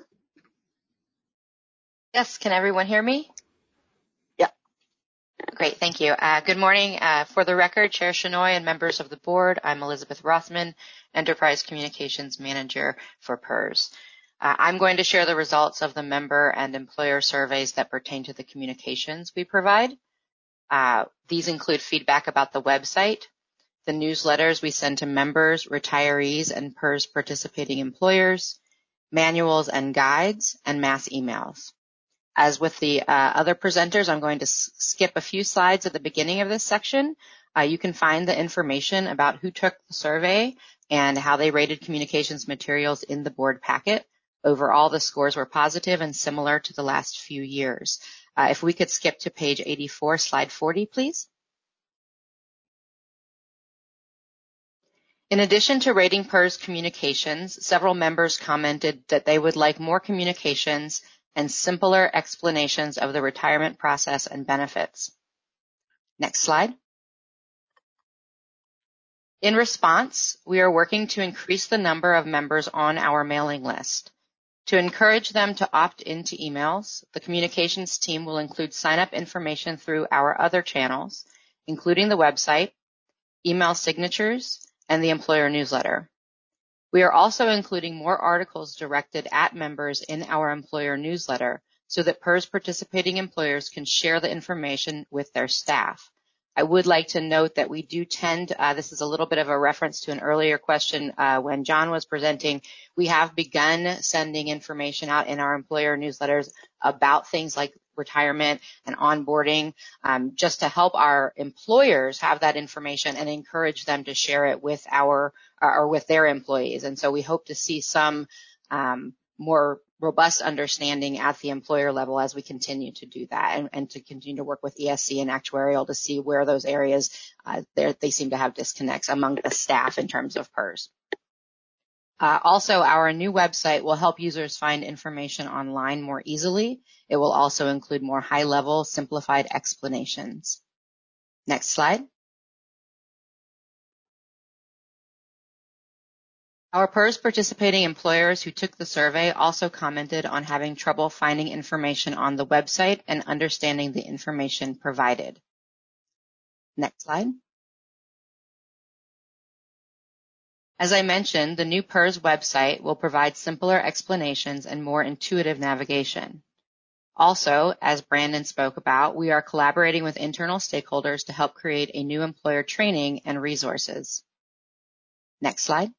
Yes, can everyone hear me? Yeah. Great, thank you. Uh, good morning. Uh, for the record, Chair Shinoy and members of the board, I'm Elizabeth Rossman, Enterprise Communications Manager for PERS. Uh, I'm going to share the results of the member and employer surveys that pertain to the communications we provide. Uh, these include feedback about the website, the newsletters we send to members, retirees, and PERS participating employers, manuals and guides, and mass emails. As with the uh, other presenters, I'm going to s- skip a few slides at the beginning of this section. Uh, you can find the information about who took the survey and how they rated communications materials in the board packet. Overall, the scores were positive and similar to the last few years. Uh, if we could skip to page eighty-four, slide forty, please. In addition to rating PERS communications, several members commented that they would like more communications and simpler explanations of the retirement process and benefits. Next slide. In response, we are working to increase the number of members on our mailing list. To encourage them to opt into emails, the communications team will include sign-up information through our other channels, including the website, email signatures, and the employer newsletter. We are also including more articles directed at members in our employer newsletter so that PERS participating employers can share the information with their staff. I would like to note that we do tend, uh, this is a little bit of a reference to an earlier question uh, when John was presenting, we have begun sending information out in our employer newsletters about things like retirement and onboarding, um, just to help our employers have that information and encourage them to share it with our or with their employees. And so we hope to see some um, more robust understanding at the employer level as we continue to do that and, and to continue to work with E S C and actuarial to see where those areas uh, they seem to have disconnects among the staff in terms of PERS. Uh, also, our new website will help users find information online more easily. It will also include more high-level, simplified explanations. Next slide. Our PERS participating employers who took the survey also commented on having trouble finding information on the website and understanding the information provided. Next slide. As I mentioned, the new PERS website will provide simpler explanations and more intuitive navigation. Also, as Brandon spoke about, we are collaborating with internal stakeholders to help create a new employer training and resources. Next slide.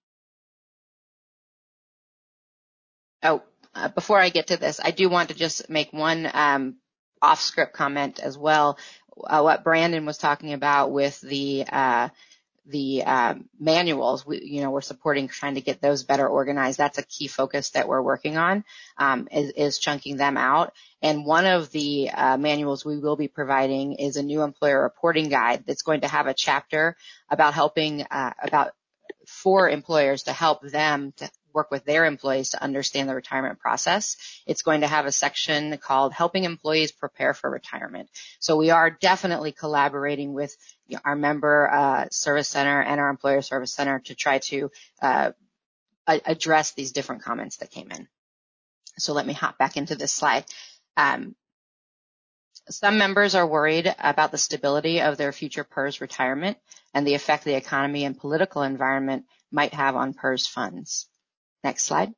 Oh, uh, before I get to this, I do want to just make one um, off-script comment as well. Uh, what Brandon was talking about with the uh, the uh, manuals, we, you know, we're supporting trying to get those better organized. That's a key focus that we're working on, um, is, is chunking them out. And one of the uh, manuals we will be providing is a new employer reporting guide that's going to have a chapter about helping, uh, about for employers to help them to work with their employees to understand the retirement process. It's going to have a section called Helping Employees Prepare for Retirement. So we are definitely collaborating with our member uh, service center and our employer service center to try to uh, address these different comments that came in. So let me hop back into this slide. Um, some members are worried about the stability of their future PERS retirement and the effect the economy and political environment might have on PERS funds. Next slide.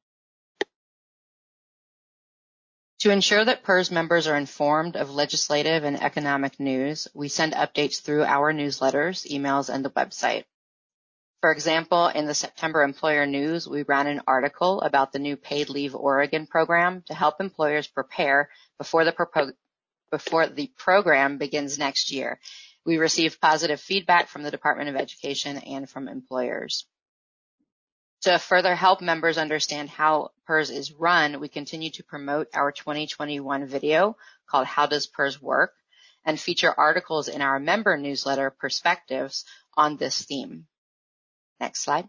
To ensure that PERS members are informed of legislative and economic news, we send updates through our newsletters, emails, and the website. For example, in the September Employer News, we ran an article about the new Paid Leave Oregon program to help employers prepare before the, propo- before the program begins next year. We received positive feedback from the Department of Education and from employers. To further help members understand how PERS is run, we continue to promote our twenty twenty-one video called How Does PERS Work? And feature articles in our member newsletter, Perspectives, on this theme. Next slide.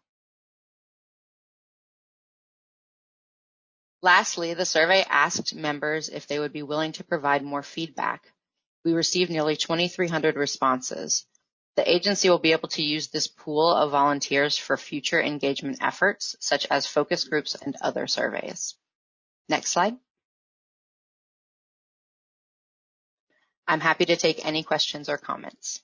Lastly, the survey asked members if they would be willing to provide more feedback. We received nearly twenty-three hundred responses. The agency will be able to use this pool of volunteers for future engagement efforts, such as focus groups and other surveys. Next slide. I'm happy to take any questions or comments.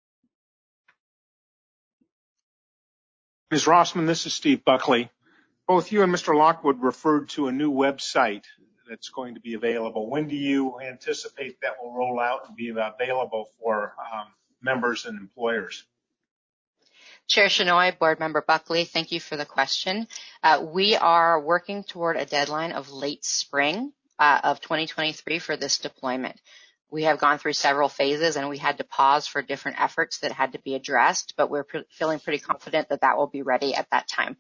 Miz Rossman, this is Steve Buckley. Both you and Mister Lockwood referred to a new website that's going to be available. When do you anticipate that will roll out and be available for um, members and employers? Chair Shenoy, Board Member Buckley, thank you for the question. Uh, we are working toward a deadline of late spring uh, of twenty twenty-three for this deployment. We have gone through several phases and we had to pause for different efforts that had to be addressed, but we're pre- feeling pretty confident that that will be ready at that time.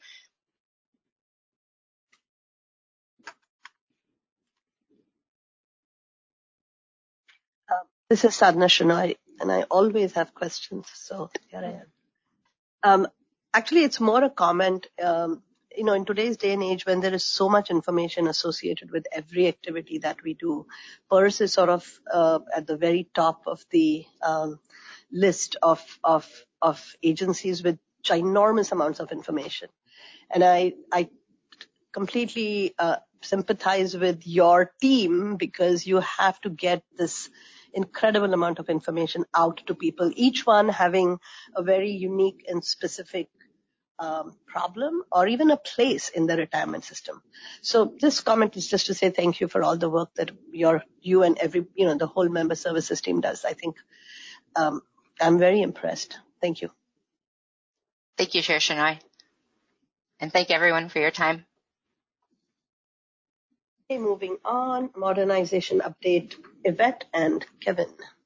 Uh, this is Sadhna Shenoy, and I always have questions, so here I am. Um, actually, it's more a comment. Um, you know, in today's day and age, when there is so much information associated with every activity that we do, PERS is sort of uh, at the very top of the um, list of, of, of agencies with ginormous amounts of information. And I, I completely uh, sympathize with your team because you have to get this incredible amount of information out to people, each one having a very unique and specific um, problem or even a place in the retirement system. So this comment is just to say thank you for all the work that your, you and every, you know, the whole member services team does. I think um, I'm very impressed. Thank you. Thank you, Chair Shenoy. And thank everyone for your time. Okay, moving on, modernization update, Yvette and Kevin.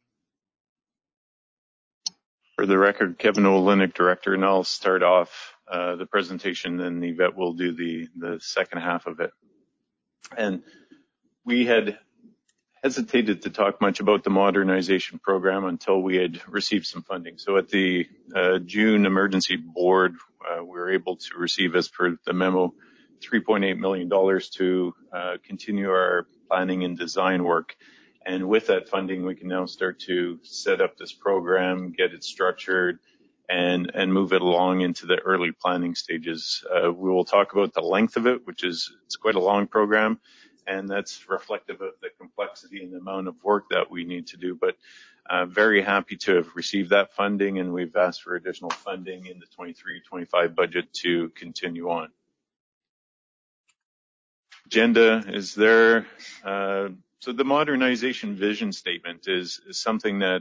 For the record, Kevin Olenek, Director, and I'll start off uh, the presentation, then Yvette will do the, the second half of it. And we had hesitated to talk much about the modernization program until we had received some funding. So at the uh, June emergency board, uh, we were able to receive, as per the memo, three point eight million dollars to uh, continue our planning and design work. And with that funding, we can now start to set up this program, get it structured, and, and move it along into the early planning stages. Uh, we will talk about the length of it, which is it's quite a long program, and that's reflective of the complexity and the amount of work that we need to do. But uh, very happy to have received that funding, and we've asked for additional funding in the twenty-three twenty-five budget to continue on. Agenda is there. Uh, so the modernization vision statement is, is something that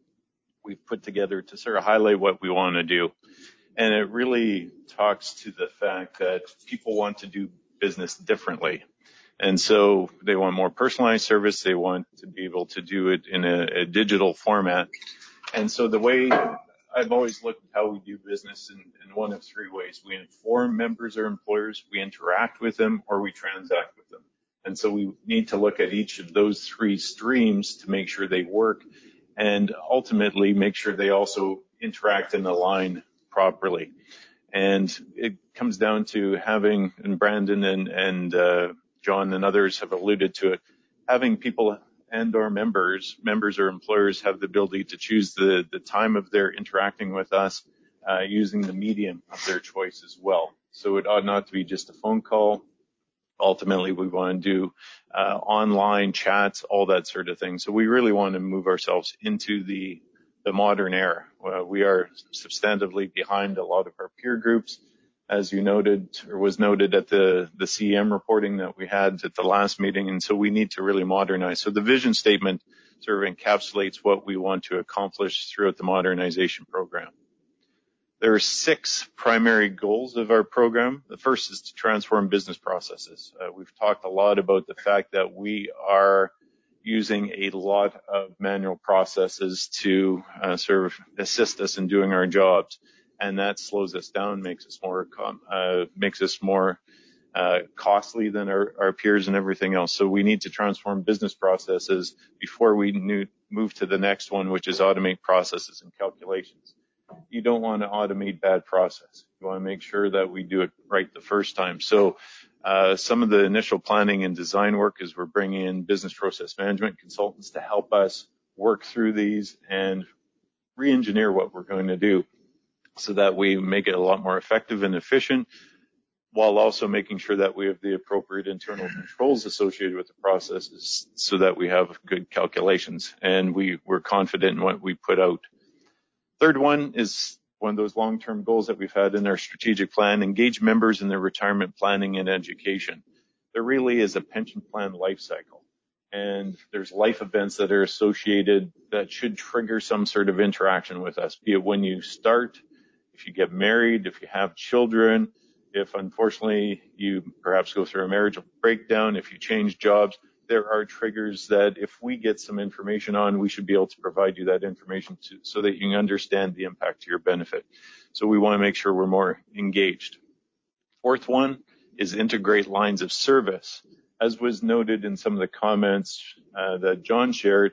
we've put together to sort of highlight what we want to do. And it really talks to the fact that people want to do business differently. And so they want more personalized service. They want to be able to do it in a, a digital format. And so the way I've always looked at how we do business in, in one of three ways. We inform members or employers, we interact with them, or we transact with them. And so we need to look at each of those three streams to make sure they work and ultimately make sure they also interact and align properly. And it comes down to having, and Brandon and, and uh, John and others have alluded to it, having people and our members, members or employers have the ability to choose the, the time of their interacting with us uh, using the medium of their choice as well. So it ought not to be just a phone call. Ultimately, we want to do uh, online chats, all that sort of thing. So we really want to move ourselves into the, the modern era. Uh, we are substantively behind a lot of our peer groups, as you noted, or was noted at the, the C M reporting that we had at the last meeting. And so we need to really modernize. So the vision statement sort of encapsulates what we want to accomplish throughout the modernization program. There are six primary goals of our program. The first is to transform business processes. Uh, we've talked a lot about the fact that we are using a lot of manual processes to uh, sort of assist us in doing our jobs. And that slows us down, makes us more, uh, makes us more uh, costly than our, our peers and everything else. So we need to transform business processes before we new, move to the next one, which is automate processes and calculations. You don't want to automate bad process. You want to make sure that we do it right the first time. So uh, some of the initial planning and design work is we're bringing in business process management consultants to help us work through these and re-engineer what we're going to do so that we make it a lot more effective and efficient, while also making sure that we have the appropriate internal controls associated with the processes so that we have good calculations and we, we're confident in what we put out. Third one is one of those long-term goals that we've had in our strategic plan, engage members in their retirement planning and education. There really is a pension plan life cycle, and there's life events that are associated that should trigger some sort of interaction with us, be it when you start, if you get married, if you have children, if unfortunately you perhaps go through a marriage breakdown, if you change jobs. There are triggers that if we get some information on, we should be able to provide you that information to, so that you can understand the impact to your benefit. So we want to make sure we're more engaged. Fourth one is integrate lines of service. As was noted in some of the comments uh, that John shared,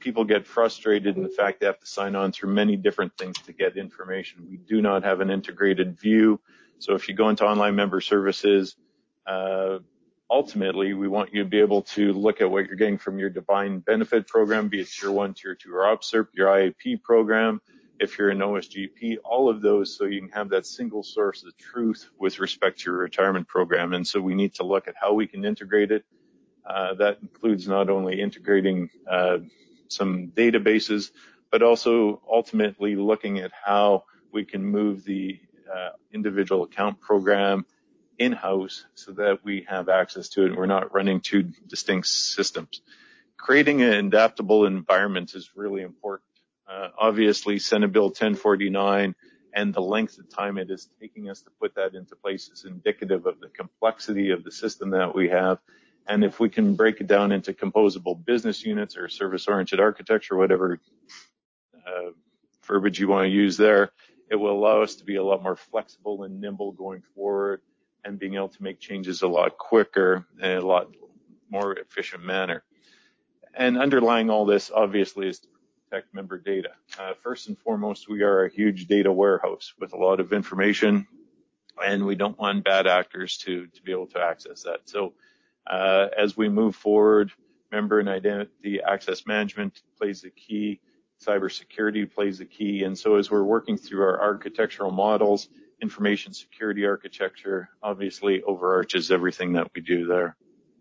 people get frustrated in the fact they have to sign on through many different things to get information. We do not have an integrated view. So if you go into online member services, uh, ultimately, we want you to be able to look at what you're getting from your defined benefit program, be it tier one, tier two, or OPSERP, your I A P program, if you're an O S G P, all of those, so you can have that single source of truth with respect to your retirement program. And so we need to look at how we can integrate it. Uh, that includes not only integrating uh, some databases, but also ultimately looking at how we can move the uh, individual account program in-house so that we have access to it and we're not running two distinct systems. Creating an adaptable environment is really important. Uh, obviously, Senate Bill ten forty-nine and the length of time it is taking us to put that into place is indicative of the complexity of the system that we have. And if we can break it down into composable business units or service-oriented architecture, whatever uh, verbiage you want to use there, it will allow us to be a lot more flexible and nimble going forward and being able to make changes a lot quicker and a lot more efficient manner. And underlying all this, obviously, is to protect member data. Uh, first and foremost, we are a huge data warehouse with a lot of information, and we don't want bad actors to, to be able to access that. So uh, as we move forward, member and identity access management plays a key, cybersecurity plays a key, and so as we're working through our architectural models, information security architecture obviously overarches everything that we do there.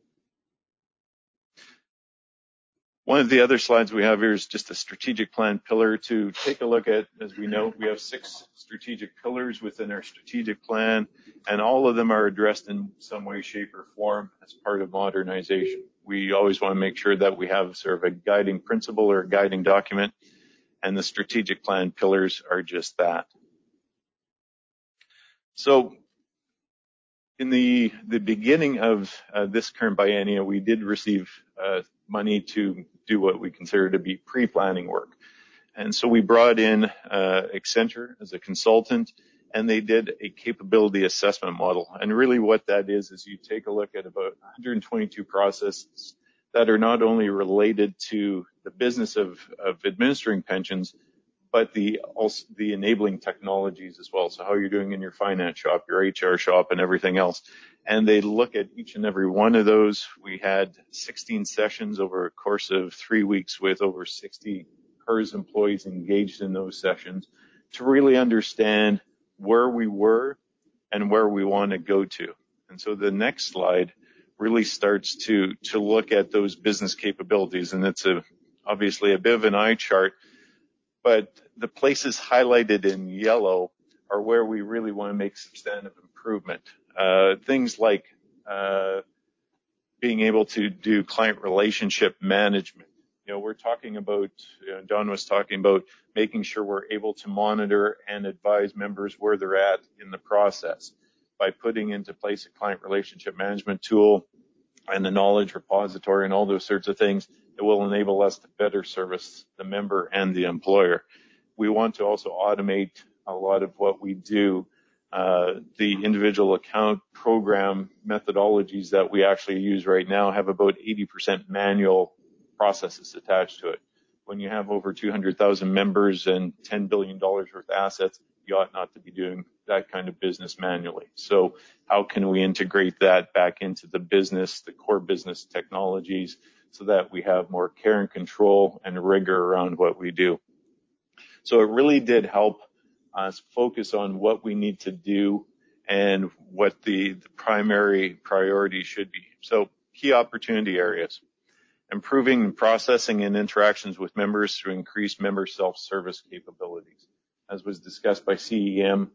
One of the other slides we have here is just a strategic plan pillar to take a look at. As we know, we have six strategic pillars within our strategic plan, and all of them are addressed in some way, shape, or form as part of modernization. We always want to make sure that we have sort of a guiding principle or a guiding document, and the strategic plan pillars are just that. So in the, the beginning of uh, this current biennium, we did receive uh, money to do what we consider to be pre-planning work. And so we brought in uh, Accenture as a consultant, and they did a capability assessment model. And really what that is, is you take a look at about one hundred twenty-two processes that are not only related to the business of, of administering pensions, but the also the enabling technologies as well. So how you're doing in your finance shop, your H R shop, and everything else. And they look at each and every one of those. We had sixteen sessions over a course of three weeks with over sixty PERS employees engaged in those sessions to really understand where we were and where we want to go to. And so the next slide really starts to, to look at those business capabilities. And it's a, obviously a bit of an eye chart, but the places highlighted in yellow are where we really want to make substantive improvement. Uh, things like uh, being able to do client relationship management. You know, we're talking about, you know, Don was talking about making sure we're able to monitor and advise members where they're at in the process by putting into place a client relationship management tool and a knowledge repository and all those sorts of things. It will enable us to better service the member and the employer. We want to also automate a lot of what we do. Uh, the individual account program methodologies that we actually use right now have about eighty percent manual processes attached to it. When you have over two hundred thousand members and ten billion dollars worth of assets, you ought not to be doing that kind of business manually. So how can we integrate that back into the business, the core business technologies, so that we have more care and control and rigor around what we do? So it really did help us focus on what we need to do and what the, the primary priority should be. So key opportunity areas: improving processing and interactions with members to increase member self-service capabilities. As was discussed by C E M,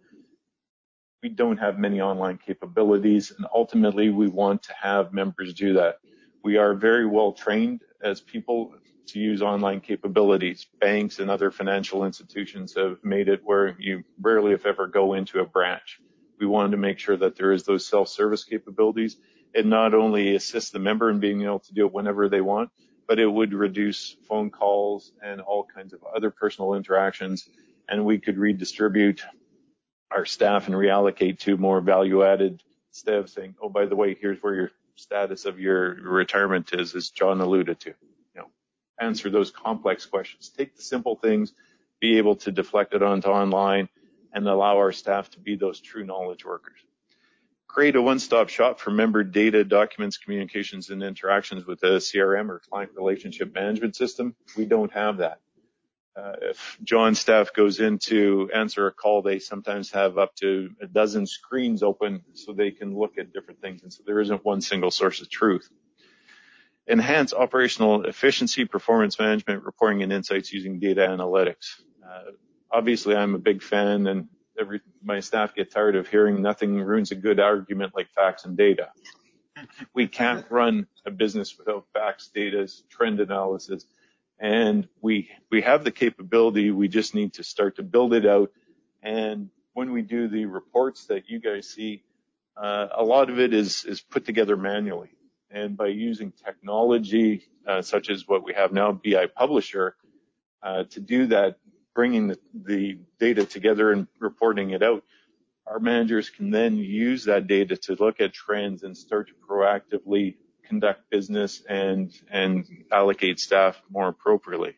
we don't have many online capabilities, and ultimately we want to have members do that. We are very well trained as people to use online capabilities. Banks and other financial institutions have made it where you rarely, if ever, go into a branch. We wanted to make sure that there is those self-service capabilities. It not only assists the member in being able to do it whenever they want, but it would reduce phone calls and all kinds of other personal interactions, and we could redistribute our staff and reallocate to more value-added staff, saying, oh, by the way, here's where your status of your retirement is, as John alluded to. You know, answer those complex questions. Take the simple things, be able to deflect it onto online, and allow our staff to be those true knowledge workers. Create a one-stop shop for member data, documents, communications, and interactions with a C R M or client relationship management system. We don't have that. Uh, if John's staff goes in to answer a call, they sometimes have up to a dozen screens open so they can look at different things. And so there isn't one single source of truth. Enhance operational efficiency, performance management, reporting, and insights using data analytics. Uh, obviously, I'm a big fan, and every, my staff get tired of hearing nothing ruins a good argument like facts and data. We can't run a business without facts, data, trend analysis. And we we have the capability, we just need to start to build it out. And when we do the reports that you guys see, uh, a lot of it is, is put together manually. And by using technology, uh, such as what we have now, B I Publisher, uh, to do that, bringing the, the data together and reporting it out, our managers can then use that data to look at trends and start to proactively conduct business and, and allocate staff more appropriately.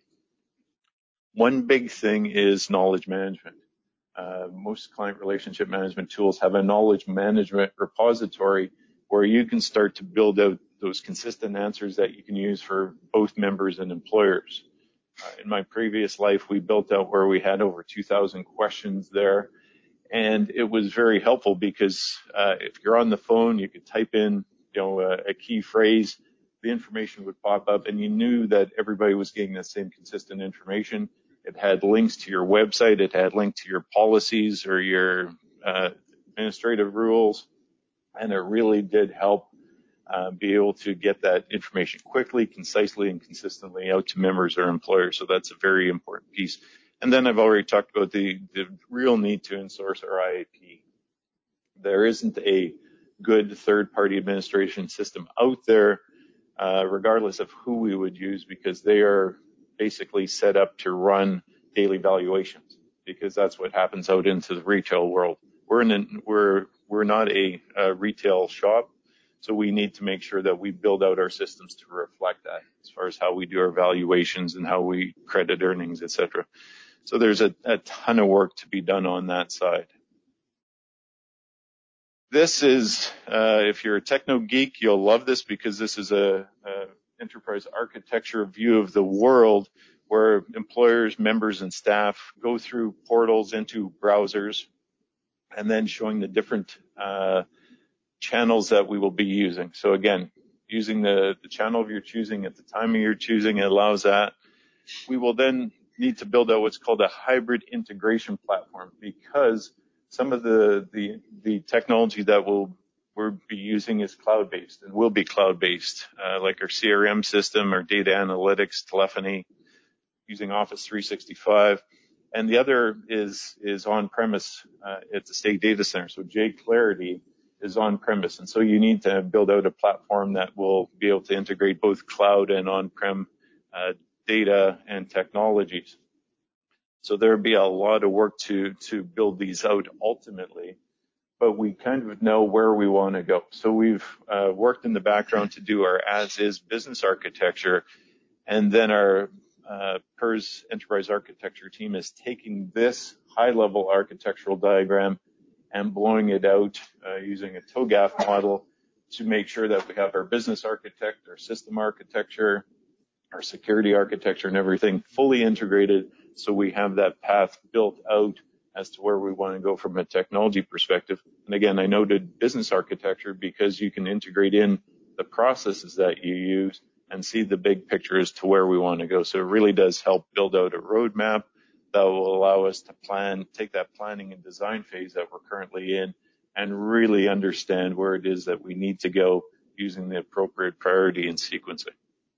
One big thing is knowledge management. Uh, most client relationship management tools have a knowledge management repository where you can start to build out those consistent answers that you can use for both members and employers. Uh, in my previous life, we built out where we had over two thousand questions there. And it was very helpful because uh, if you're on the phone, you could type in you know, a, a key phrase, the information would pop up, and you knew that everybody was getting the same consistent information. It had links to your website. It had links to your policies or your uh, administrative rules, and it really did help uh, be able to get that information quickly, concisely, and consistently out to members or employers. So that's a very important piece. And then I've already talked about the, the real need to insource our I A P. There isn't a good third-party administration system out there, uh, regardless of who we would use, because they are basically set up to run daily valuations, because that's what happens out into the retail world. We're in an, we're we're not a, a retail shop, so we need to make sure that we build out our systems to reflect that, as far as how we do our valuations and how we credit earnings, et cetera. So there's a, a ton of work to be done on that side. This is, uh, if you're a techno geek, you'll love this, because this is a, a enterprise architecture view of the world where employers, members, and staff go through portals into browsers, and then showing the different uh, channels that we will be using. So again, using the, the channel of your choosing at the time of your choosing, it allows that. We will then need to build out what's called a hybrid integration platform, because some of the, the, the technology that we'll, we'll be using is cloud-based and will be cloud-based, uh, like our C R M system, our data analytics, telephony, using Office three sixty-five. And the other is, is on-premise uh, at the state data center. So J Clarity is on-premise. And so you need to build out a platform that will be able to integrate both cloud and on-prem uh, data and technologies. So there would be a lot of work to, to build these out ultimately, but we kind of know where we want to go. So we've uh, worked in the background to do our as-is business architecture, and then our uh, PERS enterprise architecture team is taking this high-level architectural diagram and blowing it out uh, using a TOGAF model to make sure that we have our business architect, our system architecture, our security architecture, and everything fully integrated, so we have that path built out as to where we want to go from a technology perspective. And again, I noted business architecture because you can integrate in the processes that you use and see the big picture as to where we want to go. So it really does help build out a roadmap that will allow us to plan, take that planning and design phase that we're currently in, and really understand where it is that we need to go using the appropriate priority and sequencing.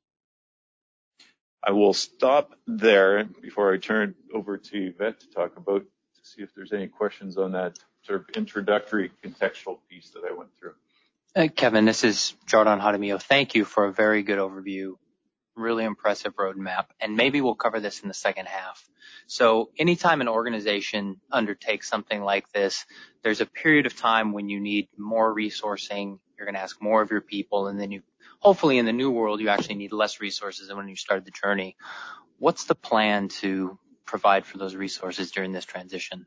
I will stop there before I turn over to Yvette to talk about, to see if there's any questions on that sort of introductory contextual piece that I went through. Uh, Kevin, this is Jordan Jaramillo. Thank you for a very good overview. Really impressive roadmap. And maybe we'll cover this in the second half. So anytime an organization undertakes something like this, there's a period of time when you need more resourcing. You're going to ask more of your people, and then you hopefully in the new world, you actually need less resources than when you started the journey. What's the plan to provide for those resources during this transition?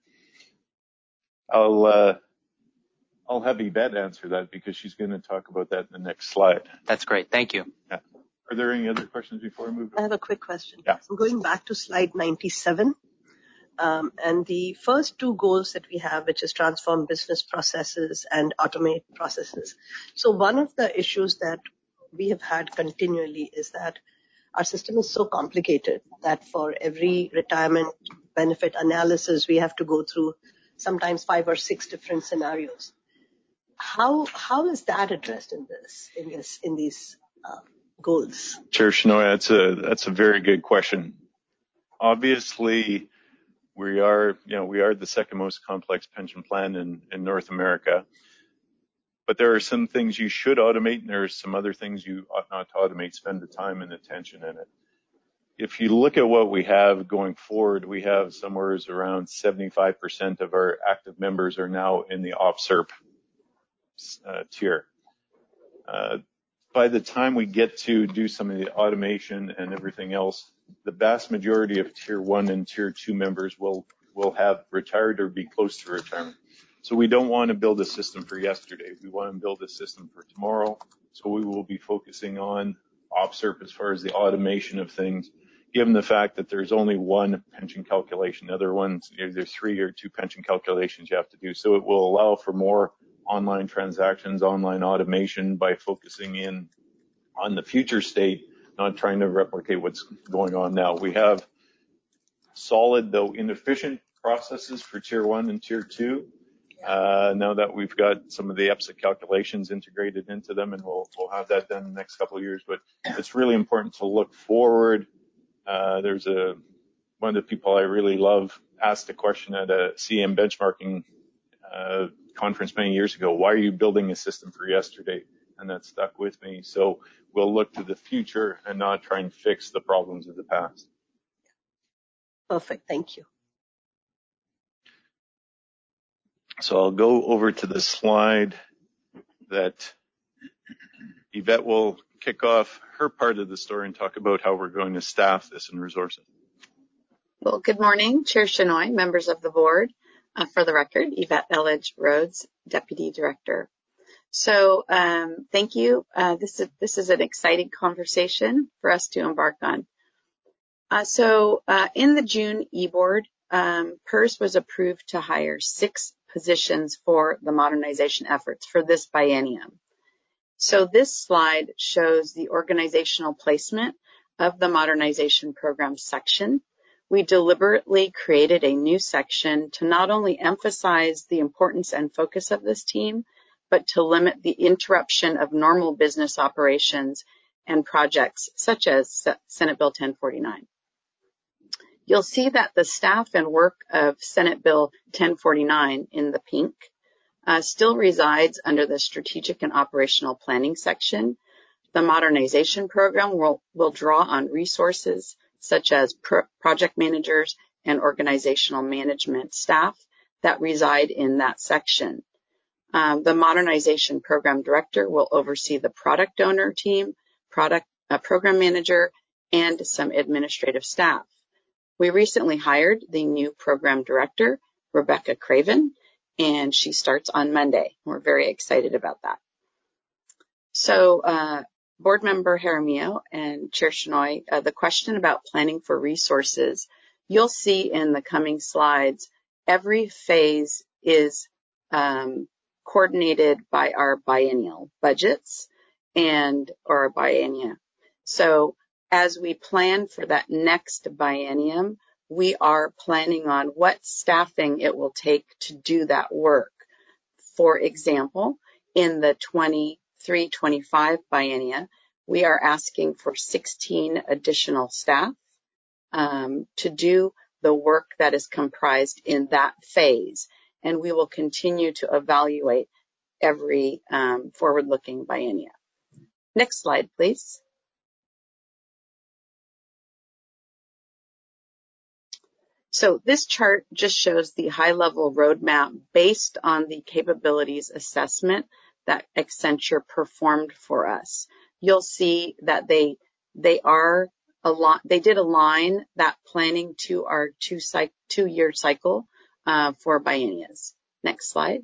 I'll uh, I'll have Yvette answer that because she's going to talk about that in the next slide. That's great. Thank you. Yeah. Are there any other questions before we move on? I have a quick question. Yeah. So going back to slide ninety-seven, um, and the first two goals that we have, which is transform business processes and automate processes. So one of the issues that we have had continually is that our system is so complicated that for every retirement benefit analysis, we have to go through sometimes five or six different scenarios. How how is that addressed in this in this in these uh, goals? Chair Shenoy, that's a that's a very good question. Obviously, we are you know we are the second most complex pension plan in, in North America. But there are some things you should automate, and there are some other things you ought not to automate. Spend the time and attention in it. If you look at what we have going forward, we have somewhere around seventy-five percent of our active members are now in the O P S E R P uh, tier. Uh, by the time we get to do some of the automation and everything else, the vast majority of tier one and tier two members will, will have retired or be close to retirement. So we don't want to build a system for yesterday. We want to build a system for tomorrow. So we will be focusing on O P S E R P as far as the automation of things, given the fact that there's only one pension calculation. Other ones, there's three or two pension calculations you have to do. So it will allow for more online transactions, online automation by focusing in on the future state, not trying to replicate what's going on now. We have solid, though inefficient, processes for tier one and tier two. Uh, now that we've got some of the E P S A calculations integrated into them, and we'll, we'll have that done in the next couple of years. But it's really important to look forward. Uh, there's a, one of the people I really love asked a question at a C M benchmarking, uh, conference many years ago. Why are you building a system for yesterday? And that stuck with me. So we'll look to the future and not try and fix the problems of the past. Perfect. Thank you. So I'll go over to the slide that Yvette will kick off her part of the story and talk about how we're going to staff this and resource it. Well, good morning, Chair Shenoy, members of the board. Uh, for the record, Yvette Elledge Rhodes, Deputy Director. So um, thank you. Uh, this is this is an exciting conversation for us to embark on. Uh, so uh, in the June e-board, um, PERS was approved to hire six positions for the modernization efforts for this biennium. So this slide shows the organizational placement of the modernization program section. We deliberately created a new section to not only emphasize the importance and focus of this team, but to limit the interruption of normal business operations and projects such as Senate Bill ten forty-nine. You'll see that the staff and work of Senate Bill ten forty-nine in the pink uh, still resides under the strategic and operational planning section. The modernization program will, will draw on resources such as pro project managers and organizational management staff that reside in that section. Um, the modernization program director will oversee the product owner team, product uh, program manager, and some administrative staff. We recently hired the new program director, Rebecca Craven, and she starts on Monday. We're very excited about that. So, uh, Board Member Jaramillo and Chair Shenoy, uh, the question about planning for resources, you'll see in the coming slides, every phase is um, coordinated by our biennial budgets and or biennia. So as we plan for that next biennium, we are planning on what staffing it will take to do that work. For example, in the twenty-three twenty-five biennia, we are asking for sixteen additional staff um, to do the work that is comprised in that phase. And we will continue to evaluate every um, forward-looking biennia. Next slide, please. So this chart just shows the high-level roadmap based on the capabilities assessment that Accenture performed for us. you'll see that they they are a lot. They did align that planning to our two cycle, two year cycle uh, for biennials. Next slide.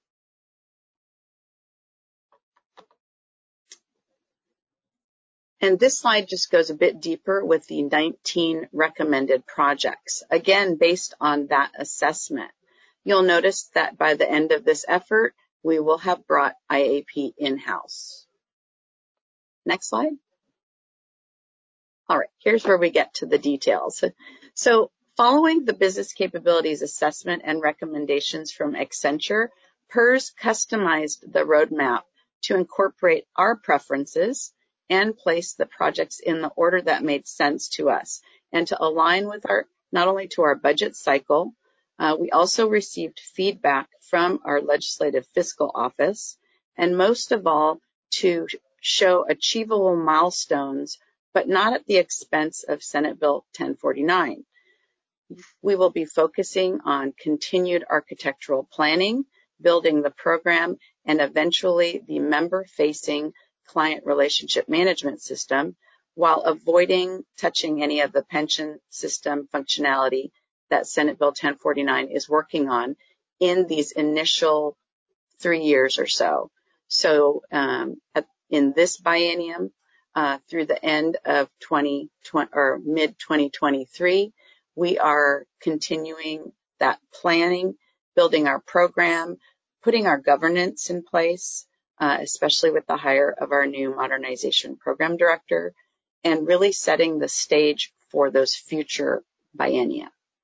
And this slide just goes a bit deeper with the nineteen recommended projects, again, based on that assessment. You'll notice that by the end of this effort, we will have brought I A P in-house. Next slide. All right, here's where we get to the details. So following the business capabilities assessment and recommendations from Accenture, PERS customized the roadmap to incorporate our preferences and place the projects in the order that made sense to us and to align with our, not only to our budget cycle, uh, we also received feedback from our legislative fiscal office, and most of all, to show achievable milestones, but not at the expense of Senate Bill ten forty-nine. We will be focusing on continued architectural planning, building the program, and eventually the member-facing client relationship management system, while avoiding touching any of the pension system functionality that Senate Bill ten forty-nine is working on in these initial three years or so. So um, at, in this biennium, uh, through the end of twenty twenty or mid twenty twenty-three, we are continuing that planning, building our program, putting our governance in place, uh, especially with the hire of our new modernization program director, and really setting the stage for those future biennia.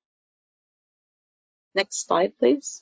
Next slide, please.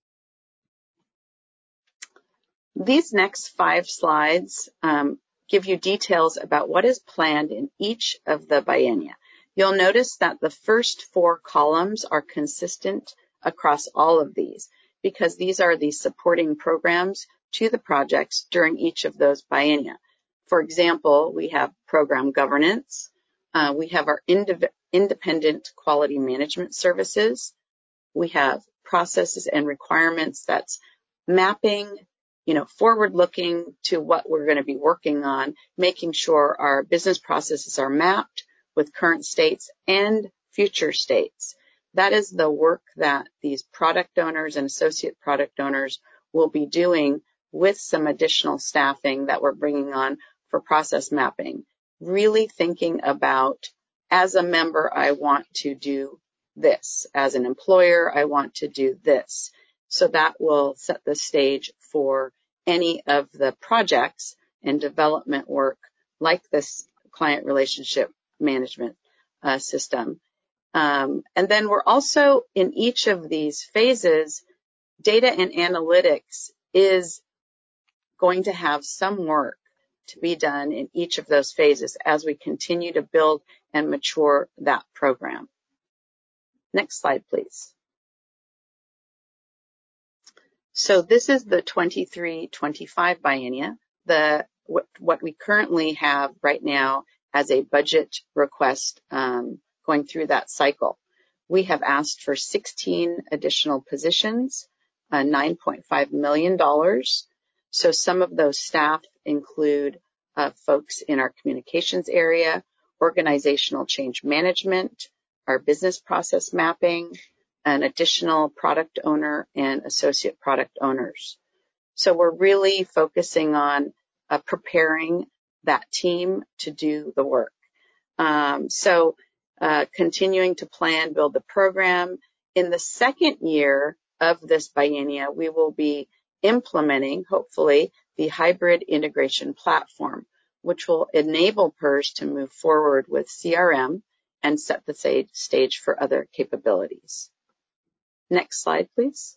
These next five slides um, give you details about what is planned in each of the biennia. You'll notice that the first four columns are consistent across all of these because these are the supporting programs to the projects during each of those biennia. For example, we have program governance, uh, we have our ind- independent quality management services, we have processes and requirements that's mapping, you know, forward-looking to what we're going to be working on, making sure our business processes are mapped with current states and future states. That is the work that these product owners and associate product owners will be doing with some additional staffing that we're bringing on for process mapping. Really thinking about, as a member, I want to do this. As an employer, I want to do this. So that will set the stage for any of the projects and development work like this client relationship management uh, system. Um, and then we're also in each of these phases, data and analytics is going to have some work to be done in each of those phases as we continue to build and mature that program. Next slide, please. So this is the twenty-three twenty-five biennia, the what, what we currently have right now as a budget request um, going through that cycle. We have asked for sixteen additional positions, uh, nine point five million dollars. So some of those staff include uh, folks in our communications area, organizational change management, our business process mapping, an additional product owner and associate product owners. So we're really focusing on uh, preparing that team to do the work. Um, so uh, continuing to plan, build the program. In the second year of this biennia, we will be implementing, hopefully, the hybrid integration platform, which will enable PERS to move forward with C R M and set the stage for other capabilities. Next slide, please.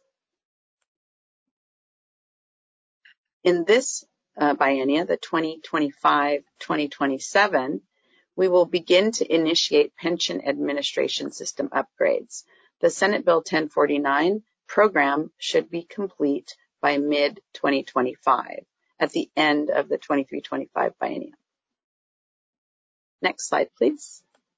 In this uh, biennia, the twenty twenty-five twenty twenty-seven, we will begin to initiate pension administration system upgrades. The Senate Bill ten forty-nine program should be complete by mid twenty twenty-five, at the end of the twenty-three twenty-five biennium. Next slide, please.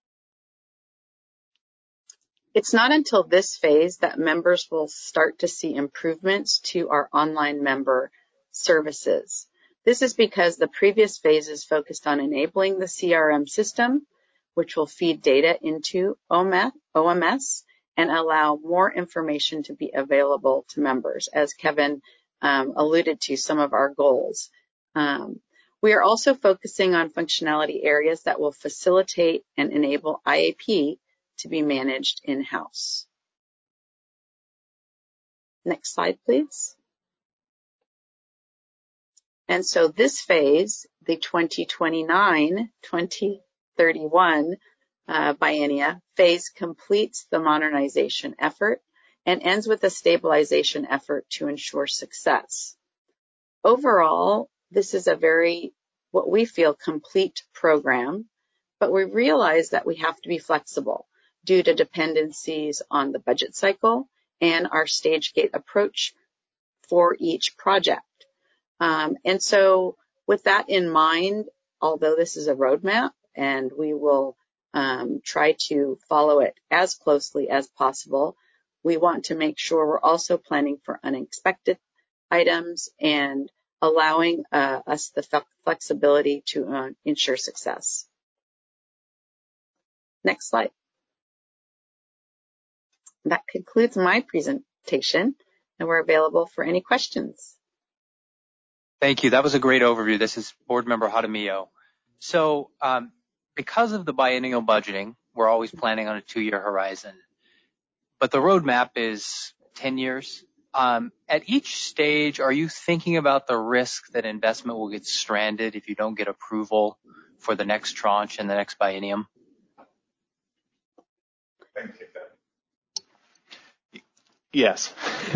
It's not until this phase that members will start to see improvements to our online member services. This is because the previous phases focused on enabling the C R M system, which will feed data into O M S and allow more information to be available to members, as Kevin um, alluded to some of our goals. Um, we are also focusing on functionality areas that will facilitate and enable I A P to be managed in-house. Next slide, please. And so this phase, the twenty twenty-nine to twenty thirty-one uh, biennia phase, completes the modernization effort and ends with a stabilization effort to ensure success. Overall, this is a very, what we feel, complete program, but we realize that we have to be flexible due to dependencies on the budget cycle and our stage gate approach for each project. Um, and so with that in mind, although this is a roadmap and we will um, try to follow it as closely as possible, we want to make sure we're also planning for unexpected items and allowing uh, us the flexibility to uh, ensure success. Next slide. That concludes my presentation, and we're available for any questions. Thank you. That was a great overview. This is Board Member Jaramillo. So um, because of the biennial budgeting, we're always planning on a two-year horizon, but the roadmap is ten years. Um, at each stage, are you thinking about the risk that investment will get stranded if you don't get approval for the next tranche and the next biennium? Yes.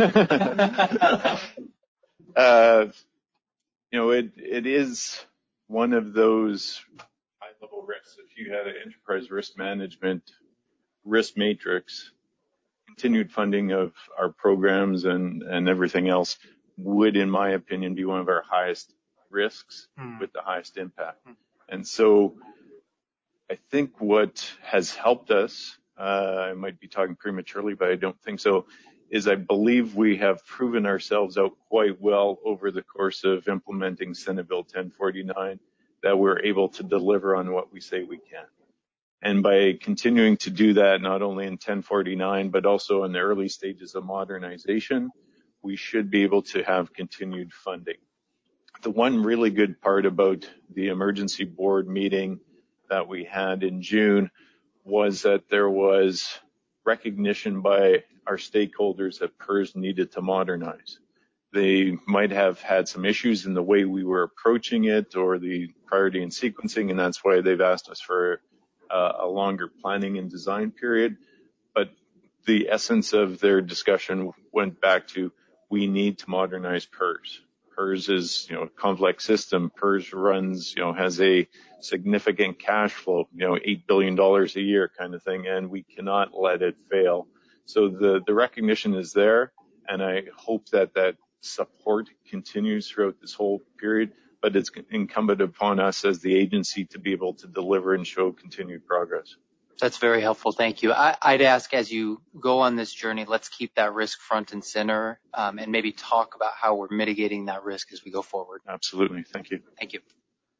uh, you know, it it is one of those high-level risks. If you had an enterprise risk management risk matrix, continued funding of our programs and, and everything else would, in my opinion, be one of our highest risks mm. with the highest impact. Mm. And so I think what has helped us, uh, I might be talking prematurely, but I don't think so, is I believe we have proven ourselves out quite well over the course of implementing Senate Bill ten forty-nine, that we're able to deliver on what we say we can. And by continuing to do that, not only in ten forty-nine, but also in the early stages of modernization, we should be able to have continued funding. The one really good part about the emergency board meeting that we had in June was that there was recognition by our stakeholders that PERS needed to modernize. They might have had some issues in the way we were approaching it or the priority and sequencing, and that's why they've asked us for uh, a longer planning and design period. But the essence of their discussion went back to, we need to modernize PERS. PERS is, you know, a complex system. PERS runs, you know, has a significant cash flow, you know, eight billion dollars a year kind of thing, and we cannot let it fail. So the, the recognition is there, and I hope that that support continues throughout this whole period, but it's incumbent upon us as the agency to be able to deliver and show continued progress. That's very helpful. Thank you. I, I'd ask, as you go on this journey, let's keep that risk front and center, um, and maybe talk about how we're mitigating that risk as we go forward. Absolutely. Thank you. Thank you.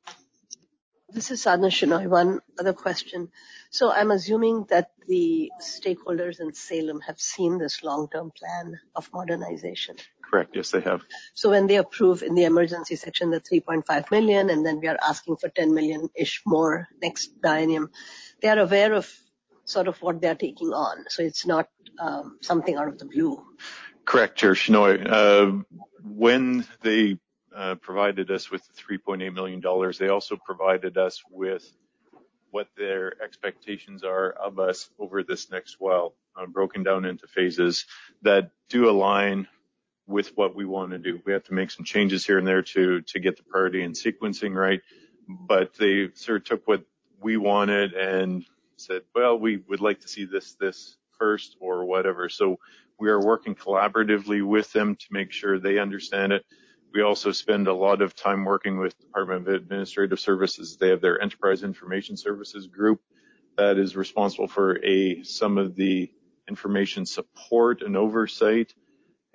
This is Sadhna Shenoy. One other question. So I'm assuming that the stakeholders in Salem have seen this long-term plan of modernization. Correct. Yes, they have. So when they approve in the emergency section the three point five million, and then we are asking for ten million-ish more next biennium, they are aware of sort of what they're taking on. So it's not um, something out of the blue. Correct, Chair Shenoy. Uh, when they uh, provided us with the three point eight million dollars, they also provided us with what their expectations are of us over this next while, uh, broken down into phases that do align with what we want to do. We have to make some changes here and there to, to get the priority and sequencing right, but they sort of took what we wanted and said, well, we would like to see this, this first or whatever. So we are working collaboratively with them to make sure they understand it. We also spend a lot of time working with Department of Administrative Services. They have their Enterprise Information Services group that is responsible for a some of the information support and oversight.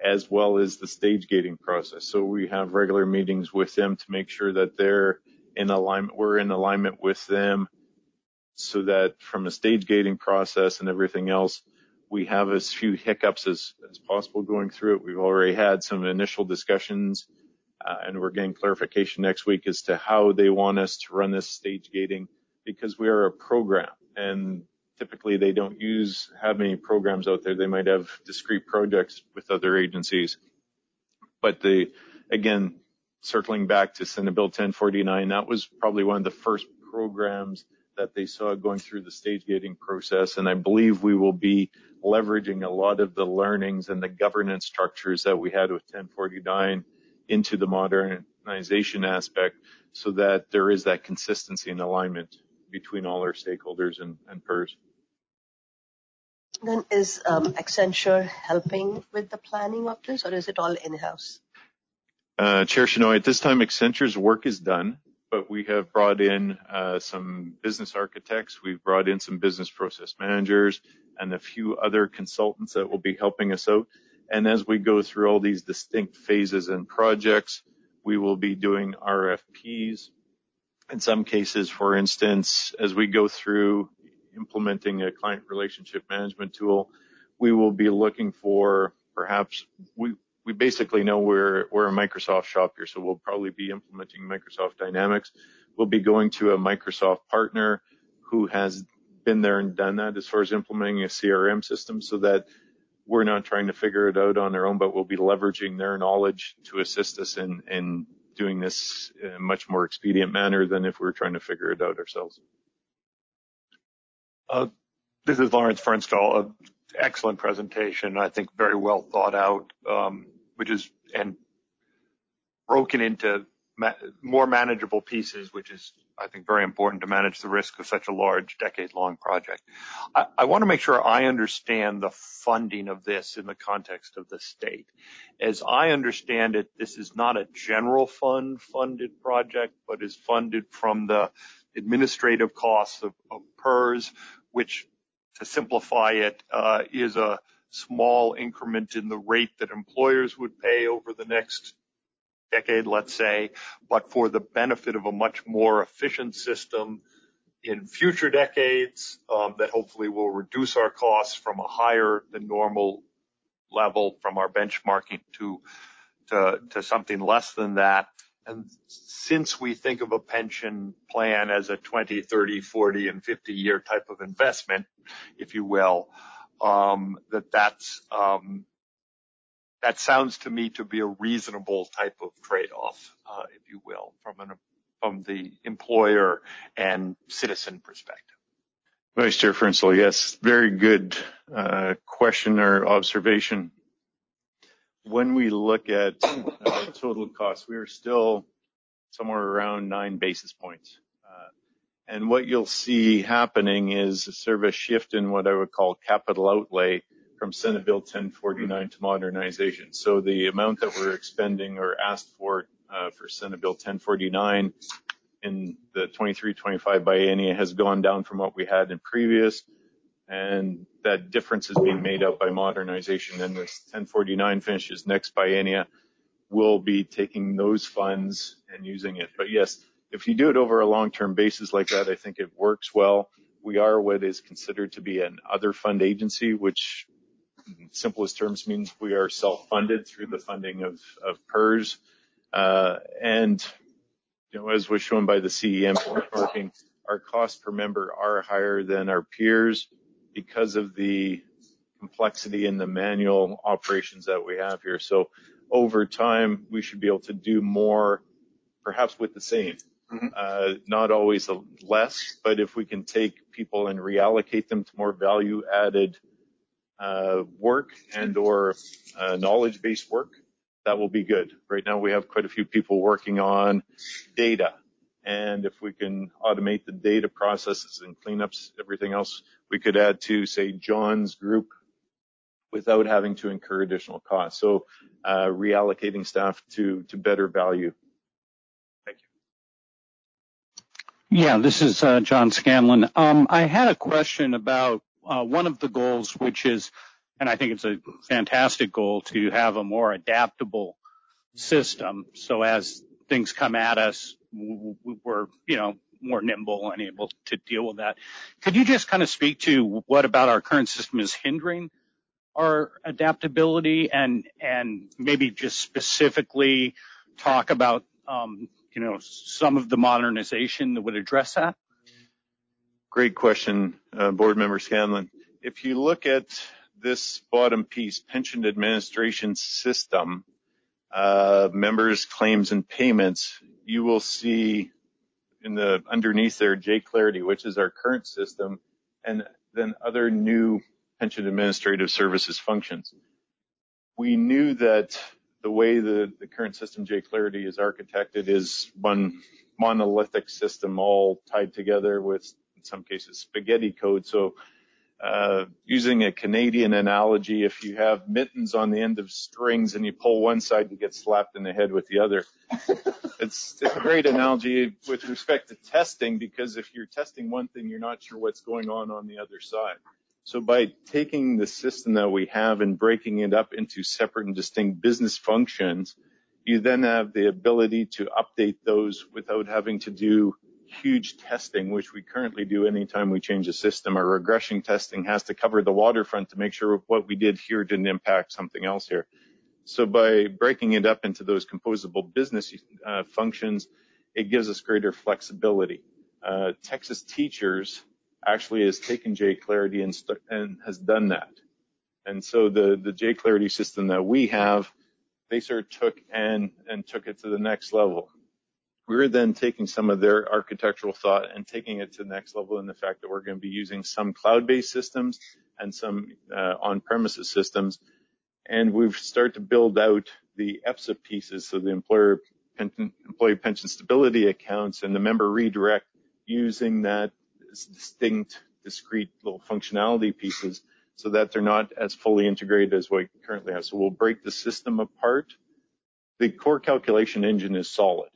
as well as the stage gating process. So we have regular meetings with them to make sure that they're in alignment, we're in alignment with them, so that from a stage gating process and everything else, we have as few hiccups as, as possible going through it. We've already had some initial discussions, uh, and we're getting clarification next week as to how they want us to run this stage gating, because we are a program, and typically they don't use have many programs out there. They might have discrete projects with other agencies. But the, again, circling back to Senate Bill ten forty-nine, that was probably one of the first programs that they saw going through the stage gating process. And I believe we will be leveraging a lot of the learnings and the governance structures that we had with ten forty-nine into the modernization aspect, so that there is that consistency and alignment between all our stakeholders and, and P E R S. Then is um, Accenture helping with the planning of this, or is it all in-house? Uh, Chair Shenoy, at this time, Accenture's work is done, but we have brought in uh, some business architects. We've brought in some business process managers and a few other consultants that will be helping us out. And as we go through all these distinct phases and projects, we will be doing R F Ps. In some cases, for instance, as we go through implementing a client relationship management tool, we will be looking for perhaps, we, we basically know we're, we're a Microsoft shop here, so we'll probably be implementing Microsoft Dynamics. We'll be going to a Microsoft partner who has been there and done that as far as implementing a C R M system, so that we're not trying to figure it out on our own, but we'll be leveraging their knowledge to assist us in, in doing this in a much more expedient manner than if we were trying to figure it out ourselves. Uh, this is Lawrence Fernstall. An excellent presentation. I think very well thought out, um, which is and broken into ma more manageable pieces, which is, I think, very important to manage the risk of such a large, decade-long project. I, I want to make sure I understand the funding of this in the context of the state. As I understand it, this is not a general fund funded project, but is funded from the administrative costs of, of P E R S, which, to simplify it, uh, is a small increment in the rate that employers would pay over the next decade, let's say, but for the benefit of a much more efficient system in future decades, um, that hopefully will reduce our costs from a higher than normal level from our benchmarking to, to, to something less than that. And since we think of a pension plan as a twenty, thirty, forty, and fifty year type of investment, if you will, um, that that's, um, that sounds to me to be a reasonable type of trade-off, uh, if you will, from an, from the employer and citizen perspective. Vice Chair Fernstall, yes, very good uh, question or observation. When we look at uh, total costs, we are still somewhere around nine basis points. Uh, and what you'll see happening is sort of a shift in what I would call capital outlay from Senate Bill ten forty-nine to modernization. So the amount that we're expending or asked for uh, for Senate Bill ten forty-nine in the twenty-three twenty-five biennia has gone down from what we had in previous, and that difference is being made up by modernization. And this ten forty-nine finishes next biennia, we'll be taking those funds and using it. But yes, if you do it over a long-term basis like that, I think it works well. We are what is considered to be an other fund agency, which in simplest terms means we are self-funded through the funding of, of P E R S. Uh, and, you know, as was shown by the C E M benchmarking, our costs per member are higher than our peers because of the complexity in the manual operations that we have here. So over time, we should be able to do more, perhaps with the same. Mm-hmm. Uh, not always less, but if we can take people and reallocate them to more value-added uh, work and or uh, knowledge-based work, that will be good. Right now, we have quite a few people working on data. And if we can automate the data processes and cleanups, everything else, we could add to, say, John's group without having to incur additional costs. So uh, reallocating staff to, to better value. Thank you. Yeah, this is uh, John Scanlon. Um, I had a question about uh, one of the goals, which is and I think it's a fantastic goal to have a more adaptable system. So as things come at us, we're, you know, more nimble and able to deal with that. Could you just kind of speak to what about our current system is hindering our adaptability, and and maybe just specifically talk about, um, you know, some of the modernization that would address that? Great question, uh, Board Member Scanlon. If you look at this bottom piece, pension administration system, uh, members, claims, and payments, you will see in the underneath there J Clarity, which is our current system, and then other new pension administrative services functions. We knew that the way the, the current system, J Clarity, is architected is one monolithic system all tied together with, in some cases, spaghetti code. So uh, using a Canadian analogy, if you have mittens on the end of strings and you pull one side, you get slapped in the head with the other. It's, it's a great analogy with respect to testing, because if you're testing one thing, you're not sure what's going on on the other side. So by taking the system that we have and breaking it up into separate and distinct business functions, you then have the ability to update those without having to do huge testing, which we currently do anytime we change a system. Our regression testing has to cover the waterfront to make sure what we did here didn't impact something else here. So by breaking it up into those composable business uh, functions, it gives us greater flexibility. Uh, Texas Teachers actually has taken J Clarity and, st- and has done that. And so the, the J Clarity system that we have, they sort of took and, and took it to the next level. We're then taking some of their architectural thought and taking it to the next level in the fact that we're going to be using some cloud-based systems and some uh, on-premises systems. And we've started to build out the E P S A pieces, so the employer pension, employee pension stability accounts and the member redirect, using that distinct, discrete little functionality pieces so that they're not as fully integrated as what we currently have. So we'll break the system apart. The core calculation engine is solid.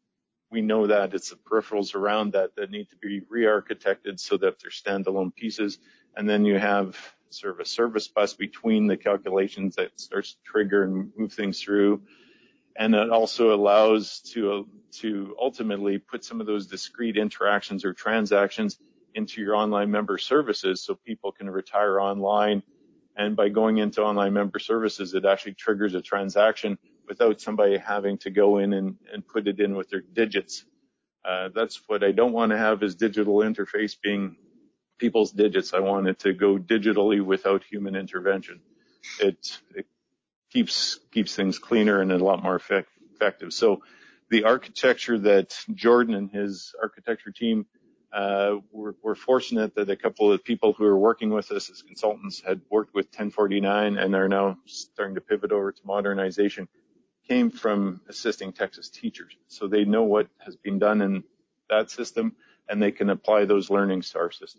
We know that it's the peripherals around that that need to be re-architected so that they're standalone pieces. And then you have sort of a service bus between the calculations that starts to trigger and move things through. And it also allows to, to ultimately put some of those discrete interactions or transactions into your online member services so people can retire online. And by going into online member services, it actually triggers a transaction without somebody having to go in and, and put it in with their digits. Uh, that's what I don't want to have, is digital interface being people's digits. I want it to go digitally without human intervention. It, it keeps keeps things cleaner and a lot more effect, effective. So the architecture that Jordan and his architecture team, uh, we're, we're fortunate that a couple of people who are working with us as consultants had worked with ten forty-nine and are now starting to pivot over to modernization, came from assisting Texas teachers. So they know what has been done in that system, and they can apply those learnings to our system.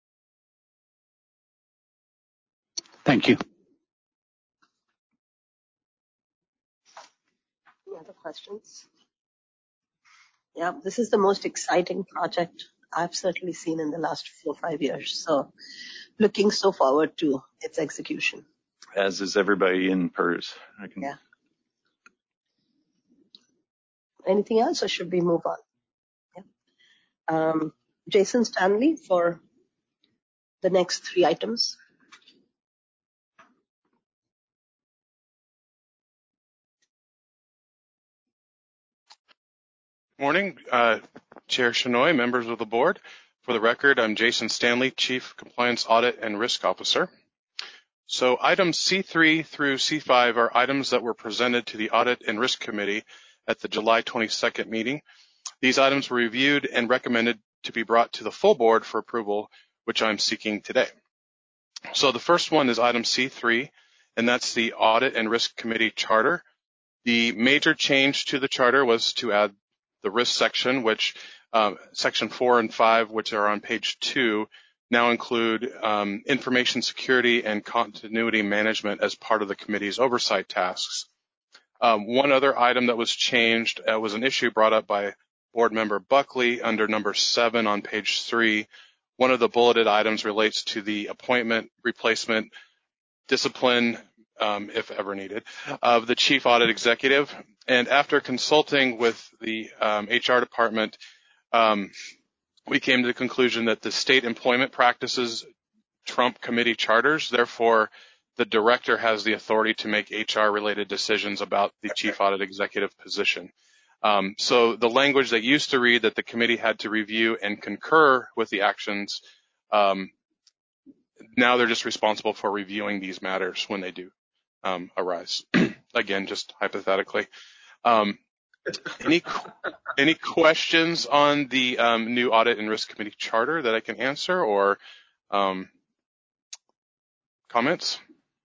Thank you. Any other questions? Yeah, this is the most exciting project I've certainly seen in the last four or five years. So looking so forward to its execution. As is everybody in PERS. I can... Yeah. Anything else, or should we move on? Yeah. Um, Jason Stanley for the next three items. Morning, uh, Chair Shenoy, members of the board. For the record, I'm Jason Stanley, Chief Compliance Audit and Risk Officer. So items C three through C five are items that were presented to the Audit and Risk Committee at the July twenty-second meeting. These items were reviewed and recommended to be brought to the full board for approval, which I'm seeking today. So the first one is item C three, and that's the Audit and Risk Committee charter. The major change to the charter was to add the risk section, which um, section four and five, which are on page two, now include um, information security and continuity management as part of the committee's oversight tasks. Um, one other item that was changed uh, was an issue brought up by Board Member Buckley under number seven on page three. One of the bulleted items relates to the appointment, replacement, discipline, um, if ever needed, of the chief audit executive. And after consulting with the um, H R department, um, we came to the conclusion that the state employment practices trump committee charters. Therefore, the director has the authority to make H R-related decisions about the chief audit executive position. Um, so the language that used to read that the committee had to review and concur with the actions, um, now they're just responsible for reviewing these matters when they do um, arise. Again, just hypothetically. Um, any any questions on the um, new audit and risk committee charter that I can answer, or um, comments?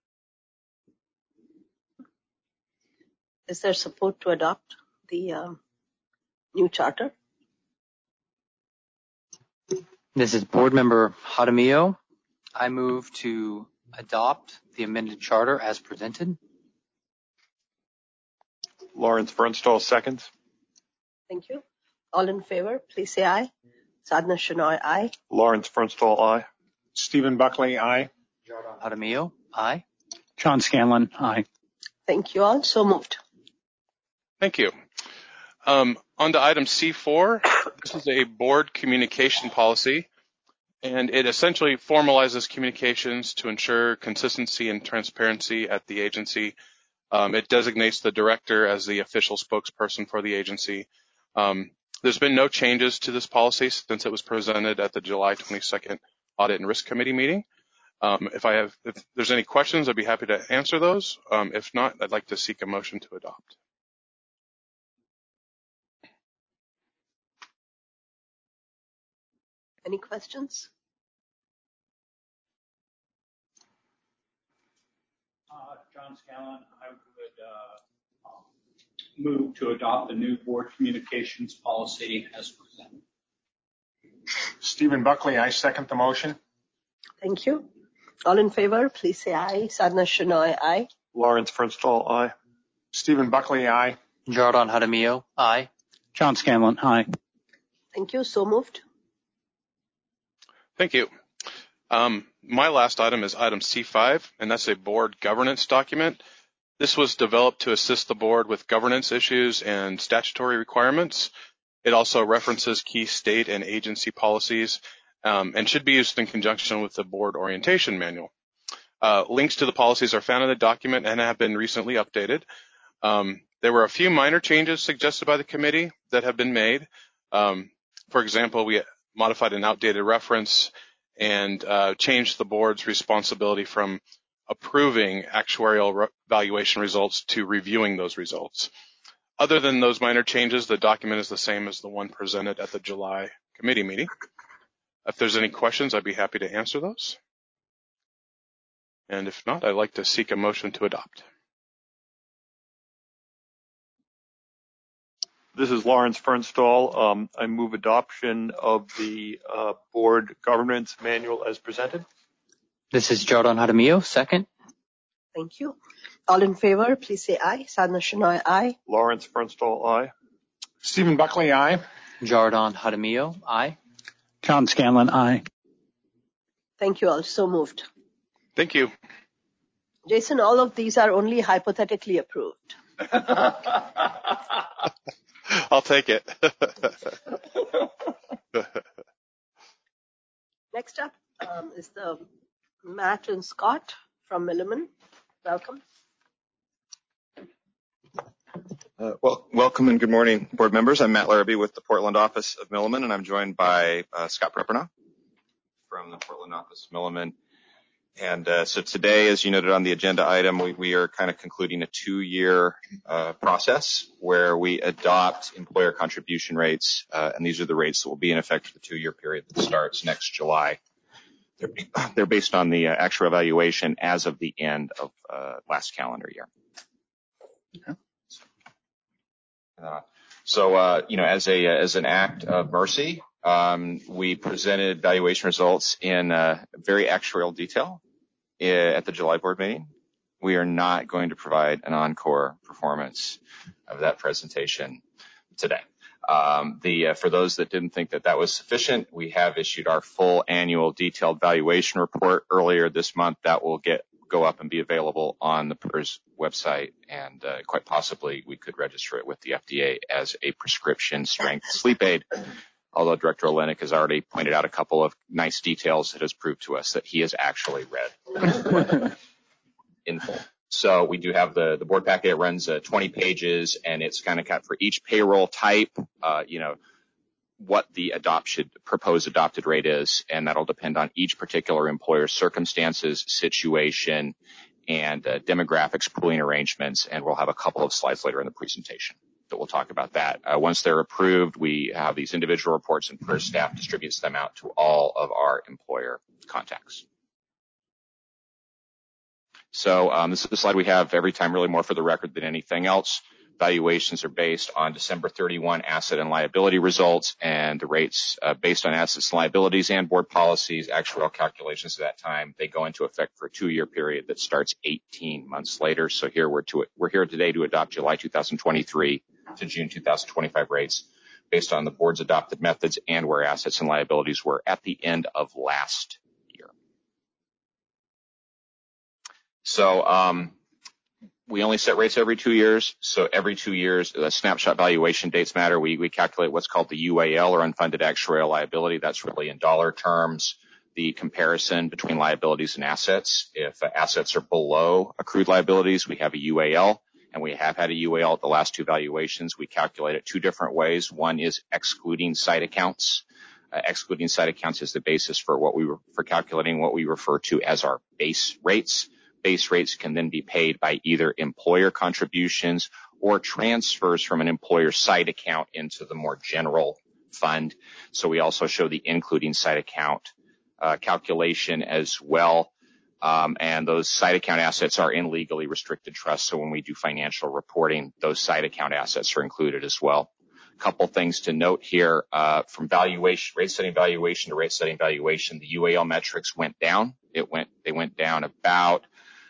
Is there support to adopt the um, new charter? This is Board Member Jaramillo. I move to adopt the amended charter as presented. Lawrence Fernstall, seconds. Thank you. All in favor, please say aye. Sadhana Shenoy, aye. Lawrence Fernstall, aye. Stephen Buckley, aye. Jordan Jaramillo, aye. John Scanlon, aye. Thank you all. So moved. Thank you. Um, on to item C four. This is a board communication policy, and it essentially formalizes communications to ensure consistency and transparency at the agency. Um, it designates the director as the official spokesperson for the agency. Um, there's been no changes to this policy since it was presented at the July twenty-second Audit and Risk Committee meeting. Um, if I have, if there's any questions, I'd be happy to answer those. Um, if not, I'd like to seek a motion to adopt. Any questions? Uh, John Scanlon, I would uh, um, move to adopt the new board communications policy as presented. Stephen Buckley, I second the motion. Thank you. All in favor, please say aye. Sadhana Shenoy, aye. Lawrence Fernstall, aye. Stephen Buckley, aye. Jordan Jaramillo, aye. John Scanlon, aye. Thank you. So moved. Thank you. Um, my last item is item C five, and that's a board governance document. This was developed to assist the board with governance issues and statutory requirements. It also references key state and agency policies um, and should be used in conjunction with the board orientation manual. Uh, links to the policies are found in the document and have been recently updated. Um, there were a few minor changes suggested by the committee that have been made. Um, for example, we modified an outdated reference and uh, changed the board's responsibility from approving actuarial re- valuation results to reviewing those results. Other than those minor changes, the document is the same as the one presented at the July committee meeting. If there's any questions, I'd be happy to answer those. And if not, I'd like to seek a motion to adopt. This is Lawrence Fernstall. Um, I move adoption of the uh, board governance manual as presented. This is Jordan Jaramillo, second. Thank you. All in favor, please say aye. Sadhana Shenoy, aye. Lawrence Fernstall, aye. Stephen Buckley, aye. Jordan Jaramillo, aye. John Scanlon, aye. Thank you all. So moved. Thank you. Jason, all of these are only hypothetically approved. I'll take it. Next up um, is the Matt and Scott from Milliman. Welcome. Uh, well, welcome and good morning, board members. I'm Matt Larrabee with the Portland office of Milliman, and I'm joined by uh, Scott Preppernow from the Portland office of Milliman. And uh, so today, as you noted on the agenda item, we, we are kind of concluding a two-year uh, process where we adopt employer contribution rates, uh, and these are the rates that will be in effect for the two-year period that starts next July. They're, they're based on the uh, actual evaluation as of the end of uh, last calendar year. Okay. Uh, so, uh, you know, as a as an act of mercy, um, we presented valuation results in uh, very actuarial detail uh, at the July board meeting. We are not going to provide an encore performance of that presentation today. Um, the uh, for those that didn't think that that was sufficient, we have issued our full annual detailed valuation report earlier this month. That will get go up and be available on the PERS website, and uh, quite possibly we could register it with the F D A as a prescription strength sleep aid. Although Director Olenek has already pointed out a couple of nice details that has proved to us that he has actually read in full. So we do have the, the board packet. It runs uh, twenty pages, and it's kind of cut for each payroll type, uh, you know, what the adoption, proposed adopted rate is, and that'll depend on each particular employer's circumstances, situation, and uh, demographics, pooling arrangements, and we'll have a couple of slides later in the presentation that we'll talk about that. Uh, once they're approved, we have these individual reports, and PERS staff distributes them out to all of our employer contacts. So um, this is the slide we have every time, really more for the record than anything else. Valuations are based on December thirty-first asset and liability results, and the rates uh, based on assets and liabilities and board policies, actuarial calculations at that time, they go into effect for a two-year period that starts eighteen months later. So here we're to we're here today to adopt July two thousand twenty-three to June two thousand twenty-five rates based on the board's adopted methods and where assets and liabilities were at the end of last year. So um, we only set rates every two years. So every two years, the snapshot valuation dates matter. We, we calculate what's called the U A L, or unfunded actuarial liability. That's really in dollar terms the comparison between liabilities and assets. If uh, assets are below accrued liabilities, we have a U A L, and we have had a U A L at the last two valuations. We calculate it two different ways. One is excluding site accounts. Uh, excluding site accounts is the basis for what we were, for calculating what we refer to as our base rates. Base rates can then be paid by either employer contributions or transfers from an employer site account into the more general fund. So we also show the including site account uh, calculation as well. Um, and those site account assets are in legally restricted trusts. So when we do financial reporting, those site account assets are included as well. A couple things to note here, uh, from valuation, rate setting valuation to rate setting valuation, the U A L metrics went down. It went, they went down about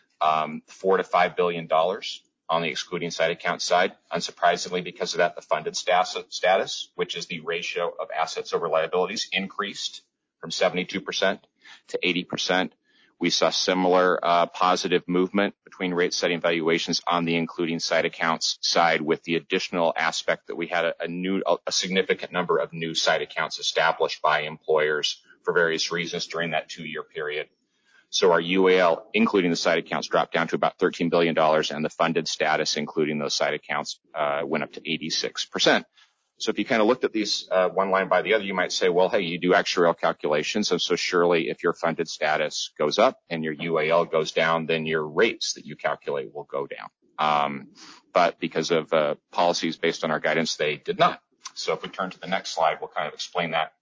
Um, four to five billion dollars on the excluding site account side. Unsurprisingly, because of that, the funded status, which is the ratio of assets over liabilities, increased from seventy-two percent to eighty percent. We saw similar uh, positive movement between rate setting valuations on the including site accounts side, with the additional aspect that we had a, a new, a significant number of new site accounts established by employers for various reasons during that two-year period. So our U A L, including the site accounts, dropped down to about thirteen billion dollars, and the funded status, including those site accounts, uh, went up to eighty-six percent. So if you kind of looked at these uh, one line by the other, you might say, well, hey, you do actuarial calculations, and so surely if your funded status goes up and your U A L goes down, then your rates that you calculate will go down. Um, but because of uh, policies based on our guidance, they did not. So if we turn to the next slide, we'll kind of explain that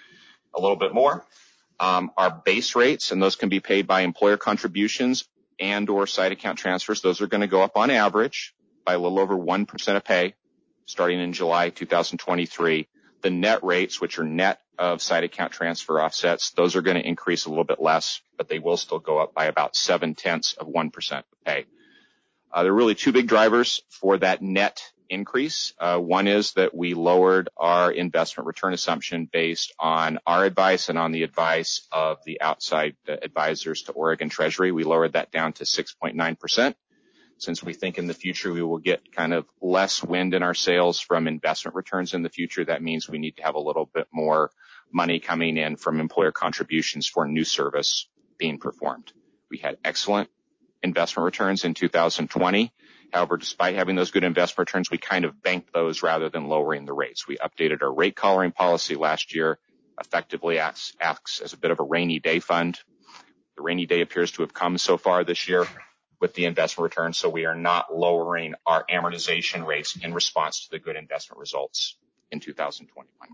a little bit more. Um, our base rates, and those can be paid by employer contributions and or site account transfers, those are going to go up on average by a little over one percent of pay starting in July two thousand twenty-three. The net rates, which are net of site account transfer offsets, those are going to increase a little bit less, but they will still go up by about seven tenths of one percent of pay. Uh, there are really two big drivers for that net increase. Uh, one is that we lowered our investment return assumption based on our advice and on the advice of the outside uh, advisors to Oregon Treasury. We lowered that down to six point nine percent. Since we think in the future we will get kind of less wind in our sails from investment returns in the future, that means we need to have a little bit more money coming in from employer contributions for new service being performed. We had excellent investment returns in two thousand twenty. However, despite having those good investment returns, we kind of banked those rather than lowering the rates. We updated our rate collaring policy last year, effectively acts, acts as a bit of a rainy day fund. The rainy day appears to have come so far this year with the investment returns, so we are not lowering our amortization rates in response to the good investment results in two thousand twenty-one.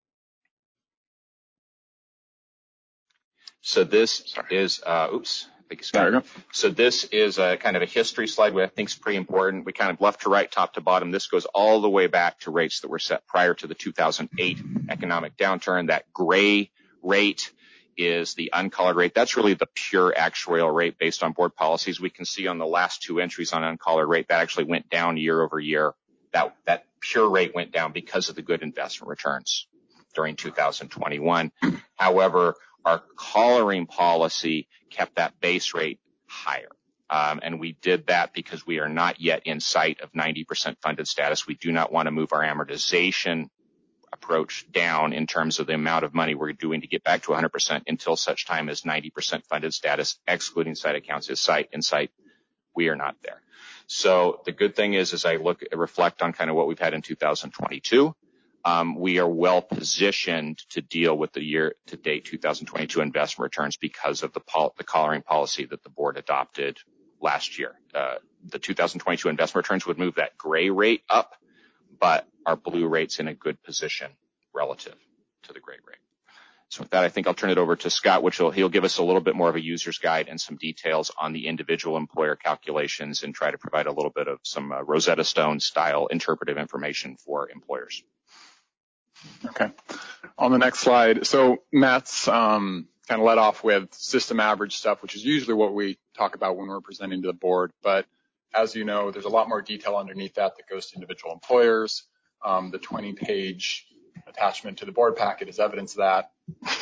So this Sorry. is, uh, oops. So this is a kind of a history slide, which I think is pretty important. We kind of left to right, top to bottom. This goes all the way back to rates that were set prior to the two thousand eight economic downturn. That gray rate is the uncolored rate. That's really the pure actuarial rate based on board policies. We can see on the last two entries on uncolored rate, that actually went down year over year. That, that pure rate went down because of the good investment returns during two thousand twenty-one. However, our collaring policy kept that base rate higher. Um, and we did that because we are not yet in sight of ninety percent funded status. We do not want to move our amortization approach down in terms of the amount of money we're doing to get back to one hundred percent until such time as ninety percent funded status, excluding site accounts, is site in sight. We are not there. So the good thing is, as I look, reflect on kind of what we've had in two thousand twenty-two, um, we are well positioned to deal with the year to date two thousand twenty-two investment returns because of the, pol- the collaring policy that the board adopted last year. Uh, the two thousand twenty-two investment returns would move that gray rate up, but our blue rate's in a good position relative to the gray rate. So with that, I think I'll turn it over to Scott, which will, he'll give us a little bit more of a user's guide and some details on the individual employer calculations and try to provide a little bit of some uh, Rosetta Stone style interpretive information for employers. Okay. On the next slide, so Matt's um, kind of led off with system average stuff, which is usually what we talk about when we're presenting to the board. But as you know, there's a lot more detail underneath that that goes to individual employers. Um, the twenty page attachment to the board packet is evidence of that.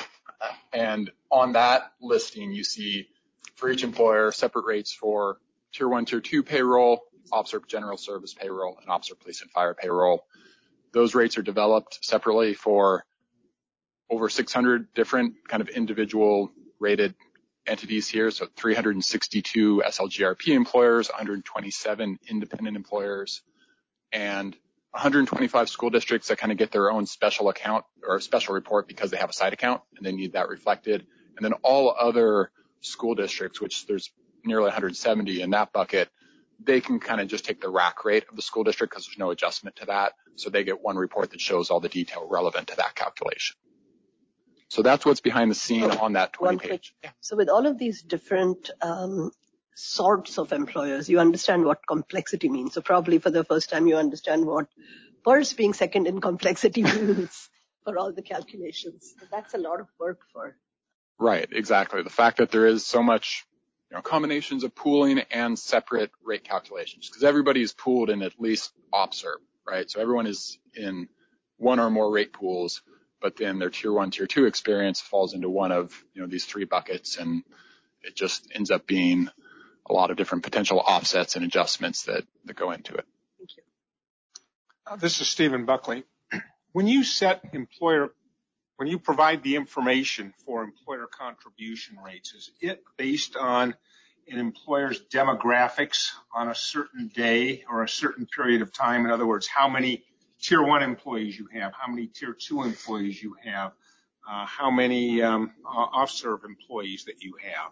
And on that listing, you see for each employer separate rates for tier one, tier two payroll, officer general service payroll, and officer police and fire payroll. Those rates are developed separately for over six hundred different kind of individual rated entities here. So three hundred sixty-two S L G R P employers, one hundred twenty-seven independent employers, and one hundred twenty-five school districts that kind of get their own special account or special report because they have a site account and they need that reflected. And then all other school districts, which there's nearly one hundred seventy in that bucket, they can kind of just take the rack rate of the school district because there's no adjustment to that. So they get one report that shows all the detail relevant to that calculation. So that's what's behind the scene on that twenty page. Yeah. So with all of these different um, sorts of employers, you understand what complexity means. So probably for the first time, you understand what PERS being second in complexity means for all the calculations. So that's a lot of work for. Right, exactly. The fact that there is so much, you know, combinations of pooling and separate rate calculations, because everybody is pooled in at least OPSERP, right? So everyone is in one or more rate pools, but then their tier one, tier two experience falls into one of, you know, these three buckets, and it just ends up being a lot of different potential offsets and adjustments that, that go into it. Thank you. Uh, this is Stephen Buckley. When you set employer, when you provide the information for employer contribution rates, is it based on an employer's demographics on a certain day or a certain period of time? In other words, how many tier one employees you have, how many tier two employees you have, uh, how many um, uh, off-serve employees that you have?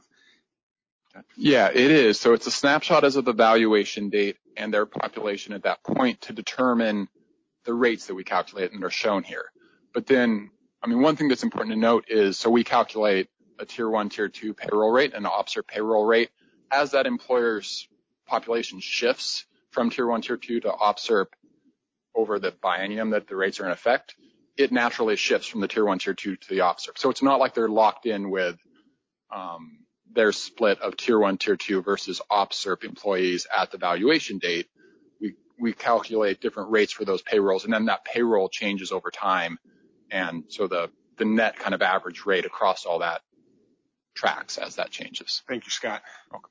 Yeah, it is. So it's a snapshot as of the valuation date and their population at that point to determine the rates that we calculate and are shown here. But then, I mean, one thing that's important to note is, so we calculate a tier one, tier two payroll rate and an officer payroll rate. As that employer's population shifts from tier one, tier two to OPSERP over the biennium that the rates are in effect, it naturally shifts from the tier one, tier two to the OPSERP. So it's not like they're locked in with um, their split of tier one, tier two versus OPSERP employees at the valuation date. We, we calculate different rates for those payrolls, and then that payroll changes over time. And so the, the net kind of average rate across all that tracks as that changes. Thank you, Scott. Okay.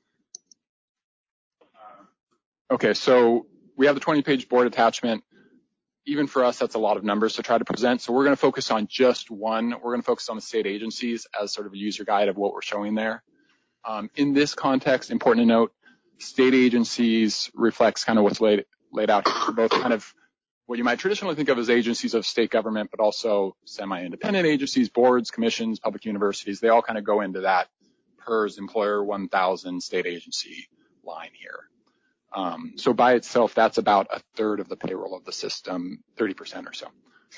Okay, so we have the twenty page board attachment. Even for us, that's a lot of numbers to try to present. So we're going to focus on just one. We're going to focus on the state agencies as sort of a user guide of what we're showing there. Um, in this context, important to note, state agencies reflects kind of what's laid, laid out here for both kind of what you might traditionally think of as agencies of state government, but also semi-independent agencies, boards, commissions, public universities. They all kind of go into that PERS employer one thousand state agency line here. Um, so by itself, that's about a third of the payroll of the system, thirty percent or so.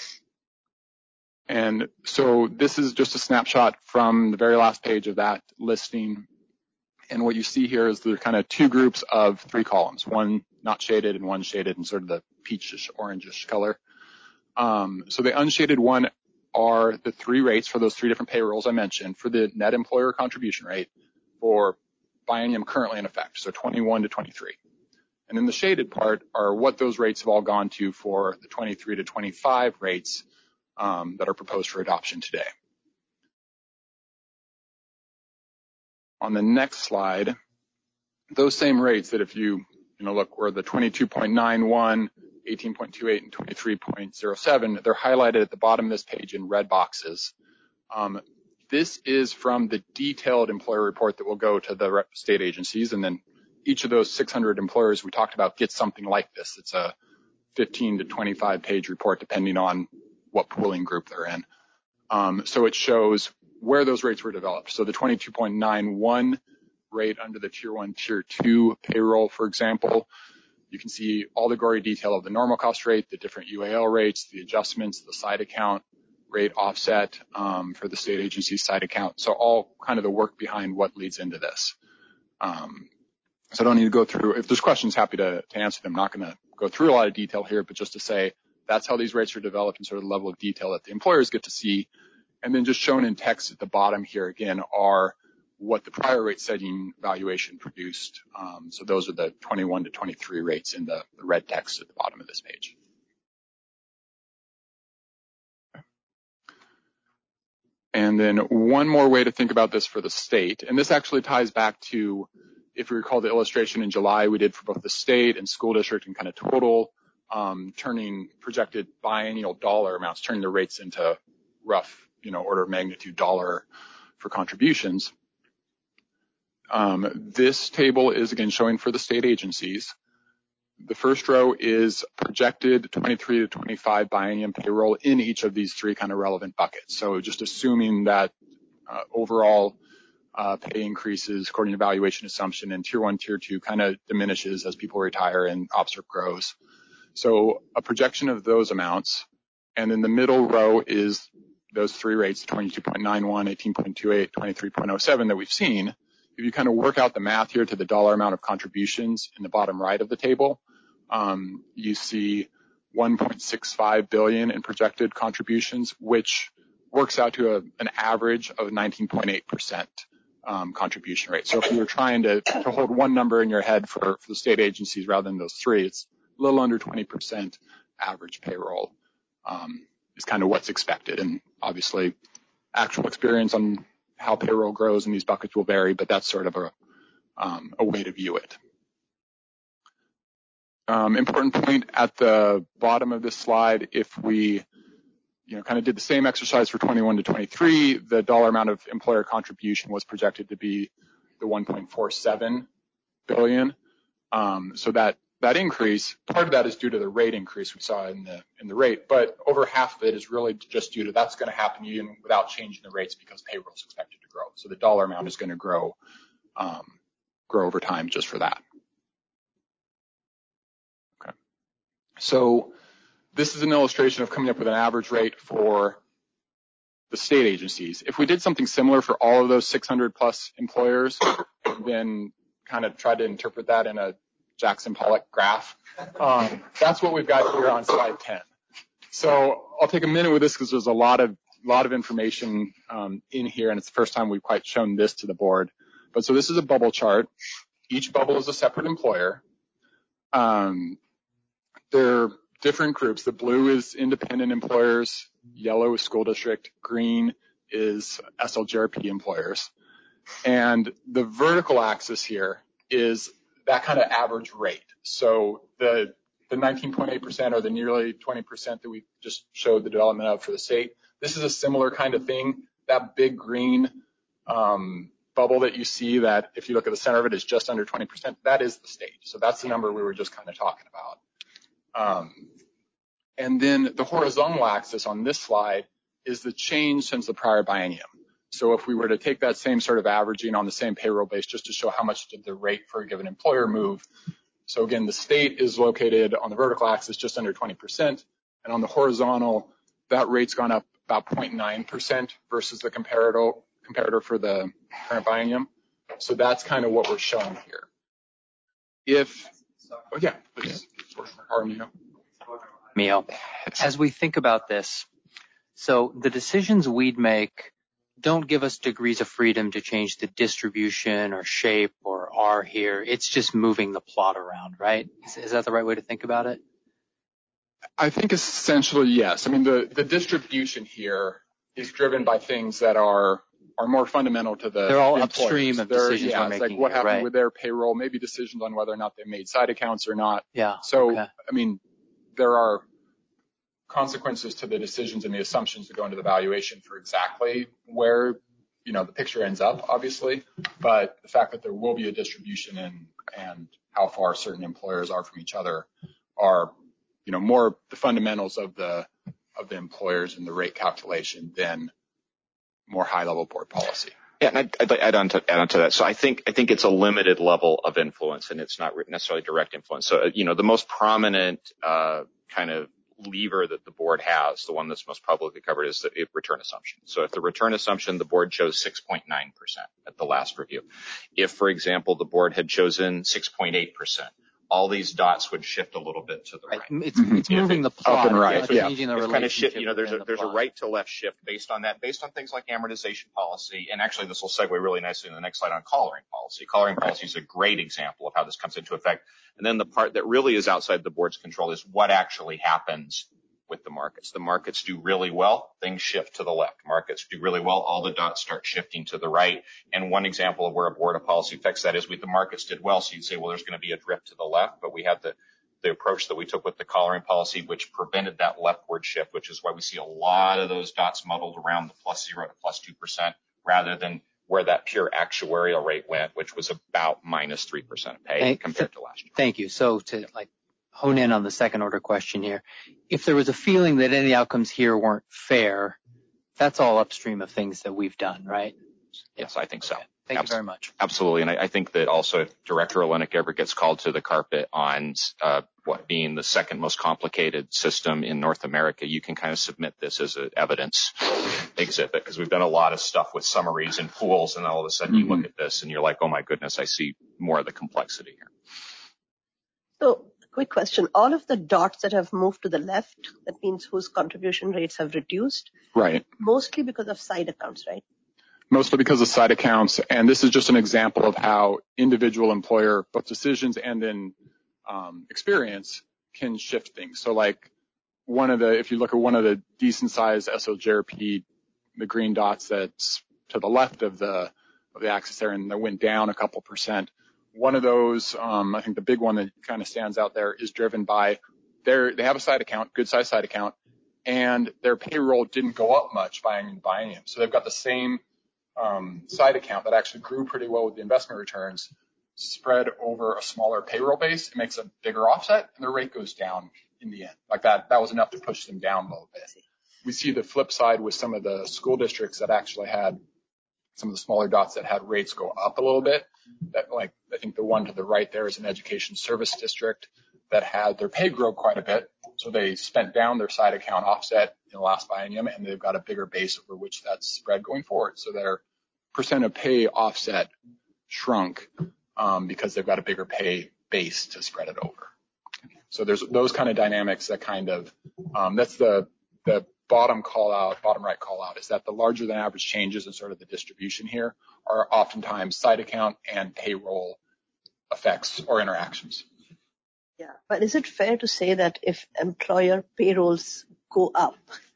And so this is just a snapshot from the very last page of that listing. And what you see here is there are kind of two groups of three columns, one not shaded and one shaded in sort of the peachish, orangish color. Um, so the unshaded one are the three rates for those three different payrolls I mentioned for the net employer contribution rate for biennium currently in effect, so twenty-one to twenty-three. And then the shaded part are what those rates have all gone to for the twenty-three to twenty-five rates um, that are proposed for adoption today. On the next slide, those same rates that if you, you know, look, were the twenty-two point nine one, eighteen point two eight, and twenty-three point zero seven, they're highlighted at the bottom of this page in red boxes. Um, this is from the detailed employer report that will go to the state agencies, and then each of those six hundred employers we talked about gets something like this. It's a fifteen to twenty-five page report depending on what pooling group they're in. Um, so it shows where those rates were developed. So the twenty-two point nine one rate under the tier one, tier two payroll, for example, you can see all the gory detail of the normal cost rate, the different U A L rates, the adjustments, the side account rate offset um, for the state agency side account. So all kind of the work behind what leads into this. Um, so I don't need to go through. If there's questions, happy to, to answer them. I'm not going to go through a lot of detail here, but just to say that's how these rates are developed and sort of the level of detail that the employers get to see. And then just shown in text at the bottom here again are what the prior rate setting valuation produced. Um, so those are the twenty-one to twenty-three rates in the, the red text at the bottom of this page. And then one more way to think about this for the state, and this actually ties back to, if you recall the illustration in July we did for both the state and school district and kind of total, um, turning projected biennial dollar amounts, turning the rates into rough, you know, order of magnitude dollar for contributions. Um, this table is again showing for the state agencies. The first row is projected twenty-three to twenty-five biennium payroll in each of these three kind of relevant buckets. So just assuming that uh, overall uh, pay increases according to valuation assumption, and tier one, tier two kind of diminishes as people retire and OPSRP grows. So a projection of those amounts. And then the middle row is those three rates, twenty-two point nine one, eighteen point two eight, twenty-three point oh seven that we've seen. If you kind of work out the math here to the dollar amount of contributions in the bottom right of the table, um, you see one point six five billion in projected contributions, which works out to a, an average of nineteen point eight percent um, contribution rate. So if you were trying to, to hold one number in your head for, for the state agencies rather than those three, it's a little under twenty percent average payroll um, is kind of what's expected. And obviously actual experience on how payroll grows in these buckets will vary, but that's sort of a, um, a way to view it. Um, important point at the bottom of this slide, if we, you know, kind of did the same exercise for twenty-one to twenty-three, the dollar amount of employer contribution was projected to be the one point four seven billion. Um, so that that increase, part of that is due to the rate increase we saw in the in the rate, but over half of it is really just due to that's going to happen even without changing the rates because payroll is expected to grow. So the dollar amount is going to grow um, grow over time just for that. Okay. So this is an illustration of coming up with an average rate for the state agencies. If we did something similar for all of those six hundred plus employers, then kind of tried to interpret that in a Jackson Pollock graph. Um, that's what we've got here on slide ten. So I'll take a minute with this because there's a lot of lot of information um, in here, and it's the first time we've quite shown this to the board. But so this is a bubble chart. Each bubble is a separate employer. Um, they're different groups. The blue is independent employers, yellow is school district, green is S L G R P employers. And the vertical axis here is that kind of average rate. So the the nineteen point eight percent or the nearly twenty percent that we just showed the development of for the state, this is a similar kind of thing. That big green um, bubble that you see that if you look at the center of it is just under twenty percent, that is the state. So that's the number we were just kind of talking about. Um, and then the horizontal axis on this slide is the change since the prior biennium. So if we were to take that same sort of averaging on the same payroll base just to show how much did the rate for a given employer move. So again, the state is located on the vertical axis just under twenty percent. And on the horizontal, that rate's gone up about zero point nine percent versus the comparator, comparator for the current biennium. So that's kind of what we're showing here. If, oh yeah, please. Mio, as we think about this, so the decisions we'd make don't give us degrees of freedom to change the distribution or shape or R here. It's just moving the plot around, right? Is, is that the right way to think about it? I think essentially, yes. I mean, the, the distribution here is driven by things that are are more fundamental to the They're all the upstream of They're- decisions yeah, we're it's making like what here, happened right. with their payroll, maybe decisions on whether or not they made side accounts or not. Yeah. So, okay. I mean, there are consequences to the decisions and the assumptions that go into the valuation for exactly where, you know, the picture ends up, obviously. But the fact that there will be a distribution and, and how far certain employers are from each other are, you know, more the fundamentals of the, of the employers and the rate calculation than more high level board policy. Yeah, and I'd, I'd like to add on to add on to that. So I think I think it's a limited level of influence, and it's not necessarily direct influence. So you know, the most prominent uh, kind of lever that the board has, the one that's most publicly covered, is the return assumption. So if the return assumption, the board chose six point nine percent at the last review. If, for example, the board had chosen six point eight percent, all these dots would shift a little bit to the right. It's, it's moving the plot. Up and right, It's yeah. changing the It's kind of relationship. shift, you know, there's a within the there's a plot. right to left shift based on that, based on things like amortization policy. And actually, this will segue really nicely in the next slide on collaring policy. Collaring policy is a great example of how this comes into effect. And then the part that really is outside the board's control is what actually happens with the markets. The markets do really well, things shift to the left. Markets do really well, all the dots start shifting to the right. And one example of where a board of policy affects that is with the markets did well. So you'd say, well, there's going to be a drift to the left, but we have the the approach that we took with the collaring policy, which prevented that leftward shift, which is why we see a lot of those dots muddled around the plus zero to plus two percent rather than where that pure actuarial rate went, which was about minus three percent of pay Thank, compared to last year. Thank you. So to like hone in on the second order question here, if there was a feeling that any outcomes here weren't fair, that's all upstream of things that we've done, right? Yes, I think so. Okay. Thank Abs- you very much. Absolutely. And I, I think that also if Director Olenek ever gets called to the carpet on uh, what being the second most complicated system in North America, you can kind of submit this as an evidence exhibit, because we've done a lot of stuff with summaries and pools, and all of a sudden mm-hmm. you look at this and you're like, oh my goodness, I see more of the complexity here. So, quick question. All of the dots that have moved to the left, that means whose contribution rates have reduced? Right. Mostly because of side accounts, right? Mostly because of side accounts. And this is just an example of how individual employer, both decisions and in um, experience, can shift things. So like one of the, if you look at one of the decent sized S O J R P, the green dots that's to the left of the, of the axis there, and that went down a couple percent. One of those, um, I think the big one that kind of stands out there is driven by their, they have a side account, good size side account, and their payroll didn't go up much biennium to biennium. So they've got the same um, side account that actually grew pretty well with the investment returns spread over a smaller payroll base. It makes a bigger offset, and their rate goes down in the end. Like that, that was enough to push them down a little bit. We see the flip side with some of the school districts that actually had some of the smaller dots that had rates go up a little bit. That, like, I think the one to the right there is an education service district that had their pay grow quite a bit. So they spent down their side account offset in the last biennium, and they've got a bigger base over which that's spread going forward. So their percent of pay offset shrunk um, because they've got a bigger pay base to spread it over. So there's those kind of dynamics that kind of, um, that's the, the bottom call out, bottom right call out, is that the larger than average changes in sort of the distribution here are oftentimes side account and payroll effects or interactions. Yeah, but is it fair to say that if employer payrolls go up,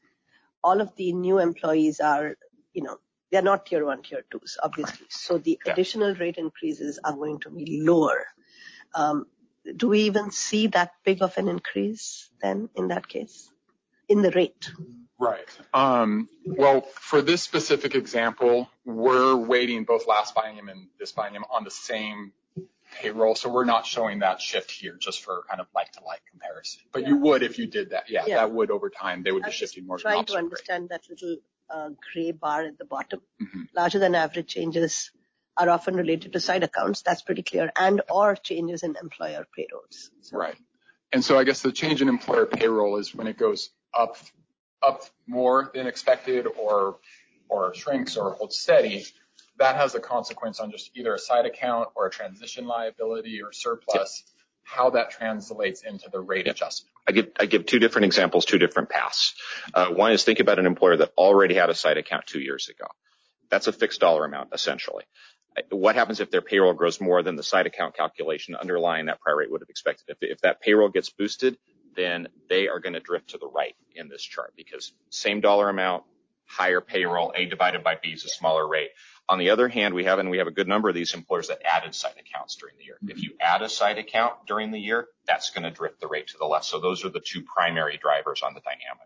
all of the new employees are, you know, they're not tier one, tier twos, obviously. So the yeah. additional rate increases are going to be lower. Um, do we even see that big of an increase then in that case, in the rate? Right. Um, well, for this specific example, we're weighting both last biennium and this biennium on the same payroll. So we're not showing that shift here just for kind of like-to-like comparison. But yeah. you would if you did that. Yeah, yeah, that would over time. They would I'm be shifting more. Trying to understand rate. That little uh, gray bar at the bottom. Mm-hmm. Larger than average changes are often related to side accounts. That's pretty clear. And or changes in employer payrolls. So. Right. And so I guess the change in employer payroll is when it goes up up more than expected or or shrinks or holds steady. That has a consequence on just either a side account or a transition liability or surplus, yep. how that translates into the rate yep. adjustment. I give, I give two different examples, two different paths. Uh, one is think about an employer that already had a side account two years ago. That's a fixed dollar amount, essentially. What happens if their payroll grows more than the side account calculation underlying that prior rate would have expected? If, if that payroll gets boosted, then they are going to drift to the right in this chart because same dollar amount, higher payroll, A divided by B is a smaller rate. On the other hand, we have, and we have a good number of these employers that added side accounts during the year. If you add a side account during the year, that's going to drift the rate to the left. So those are the two primary drivers on the dynamic.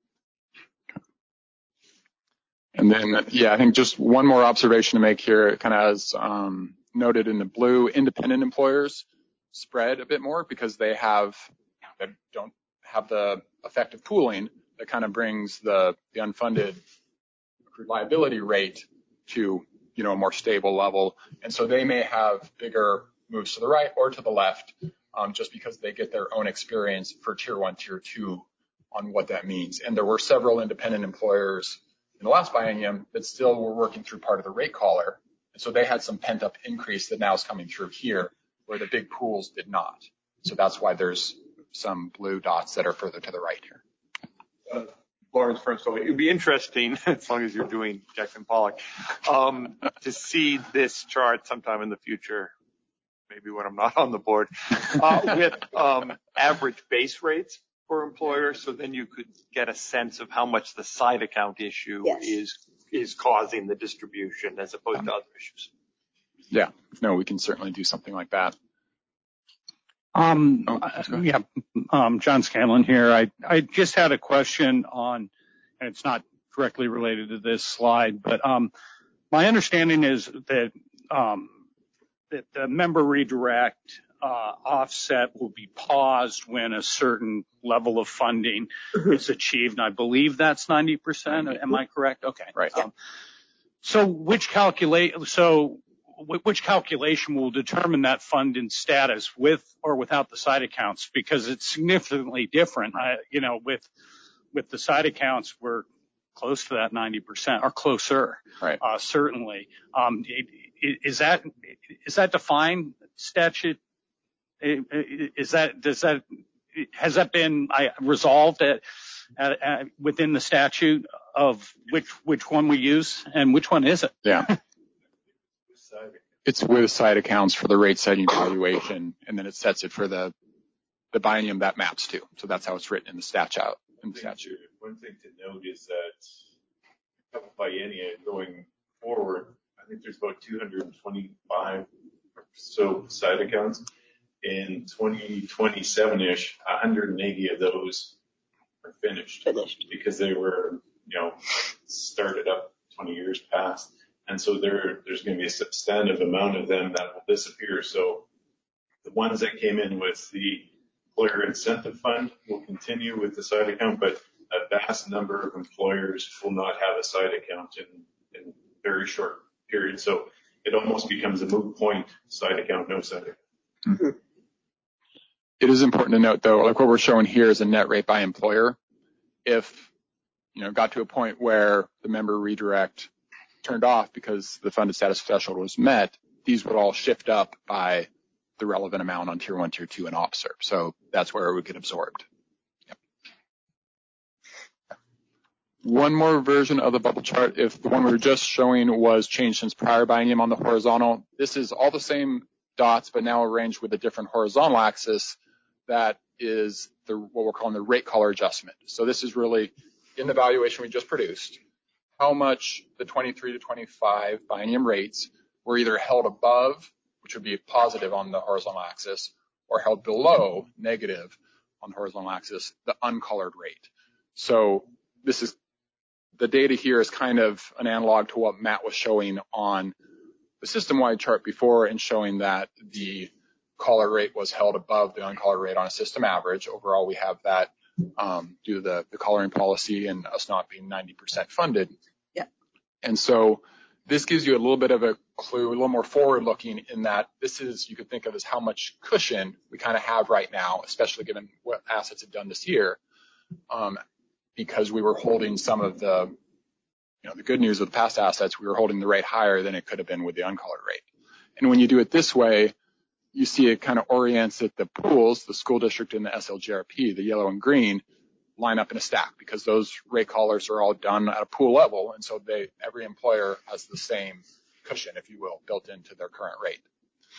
And then, yeah, I think just one more observation to make here, kind of as um, noted in the blue, independent employers spread a bit more because they have, they don't have the effect of pooling that kind of brings the, the unfunded liability rate to, you know, a more stable level. And so they may have bigger moves to the right or to the left um, just because they get their own experience for tier one, tier two on what that means. And there were several independent employers in the last biennium that still were working through part of the rate collar. And so they had some pent up increase that now is coming through here where the big pools did not. So that's why there's some blue dots that are further to the right here. Uh, Lawrence Fernstall, it would be interesting, as long as you're doing Jackson Pollock, um, to see this chart sometime in the future, maybe when I'm not on the board, uh, with um, average base rates for employers, so then you could get a sense of how much the side account issue yes. is is causing the distribution as opposed um, to other issues. Yeah, no, we can certainly do something like that. Um, oh, yeah, um, John Scanlon here. I, I just had a question on, and it's not directly related to this slide, but, um, my understanding is that, um, that the member redirect, uh, offset will be paused when a certain level of funding is achieved. And I believe that's ninety percent. Am I correct? Okay. Right. Um, so which calculate, so, which calculation will determine that funding status with or without the side accounts? Because it's significantly different. I, you know, with with the side accounts, we're close to that ninety percent or closer. Right. Uh, certainly. Um, is that is that defined statute? Is that does that has that been I, resolved at, at, at within the statute of which which one we use and which one is it? Yeah. It's with side accounts for the rate setting valuation, and then it sets it for the the biennium that maps to. So that's how it's written in the statute. In the statute. One thing to note is that biennia going forward, I think there's about two hundred twenty-five or so side accounts. In twenty twenty-seven-ish, one hundred eighty of those are finished, finished because they were, you know, started up twenty years past. And so there, there's going to be a substantive amount of them that will disappear. So the ones that came in with the employer incentive fund will continue with the side account, but a vast number of employers will not have a side account in, in very short periods. So it almost becomes a moot point, side account, no side account. Mm-hmm. It is important to note, though, like what we're showing here is a net rate by employer. If, you know, got to a point where the member redirect turned off because the funded status threshold was met, these would all shift up by the relevant amount on tier one, tier two, and officer. So that's where it would get absorbed. Yep. One more version of the bubble chart. If the one we were just showing was changed since prior biennium on the horizontal, this is all the same dots, but now arranged with a different horizontal axis that is the what we're calling the rate collar adjustment. So this is really in the valuation we just produced, how much the twenty-three to twenty-five biennium rates were either held above, which would be positive on the horizontal axis, or held below, negative on the horizontal axis, the uncolored rate. So this is, the data here is kind of an analog to what Matt was showing on the system-wide chart before and showing that the collar rate was held above the uncolored rate on a system average. Overall, we have that um, due to the, the collaring policy and us not being ninety percent funded. Yeah. And so this gives you a little bit of a clue, a little more forward-looking in that this is, you could think of as how much cushion we kind of have right now, especially given what assets have done this year, um, because we were holding some of the, you know, the good news with past assets, we were holding the rate higher than it could have been with the uncolored rate. And when you do it this way, you see it kind of orients that the pools, the school district and the S L G R P, the yellow and green, line up in a stack because those rate collars are all done at a pool level. And so they, every employer has the same cushion, if you will, built into their current rate.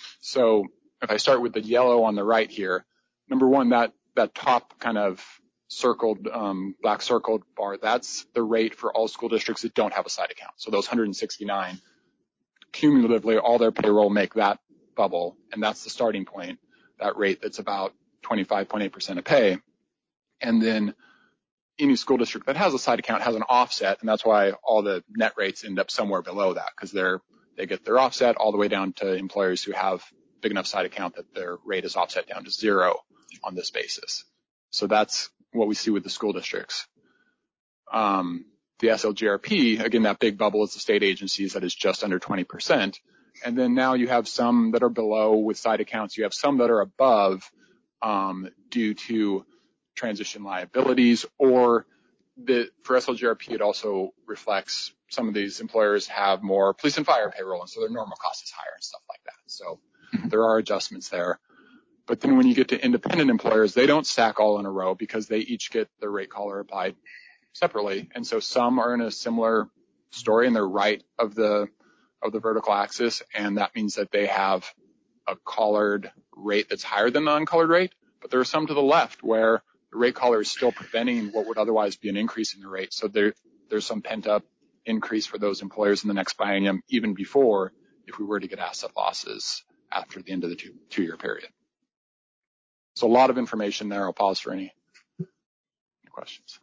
So if I start with the yellow on the right here, number one, that, that top kind of circled, um, black circled bar, that's the rate for all school districts that don't have a side account. So those one hundred sixty-nine, cumulatively, all their payroll make that bubble, and that's the starting point, that rate that's about twenty-five point eight percent of pay. And then any school district that has a side account has an offset, and that's why all the net rates end up somewhere below that, because they're they get their offset all the way down to employers who have big enough side account that their rate is offset down to zero on this basis. So that's what we see with the school districts. Um, the S L G R P, again, that big bubble is the state agencies, that is just under twenty percent. And then now you have some that are below with side accounts. You have some that are above um, due to transition liabilities, or the, for S L G R P, it also reflects some of these employers have more police and fire payroll, and so their normal cost is higher and stuff like that. So there are adjustments there. But then when you get to independent employers, they don't stack all in a row because they each get their rate collar applied separately. And so some are in a similar story and they're right of the of the vertical axis, and that means that they have a collared rate that's higher than the uncolored rate. But there are some to the left where the rate collar is still preventing what would otherwise be an increase in the rate. So there, there's some pent-up increase for those employers in the next biennium, even before if we were to get asset losses after the end of the two, two-year period. So a lot of information there. I'll pause for any, any questions.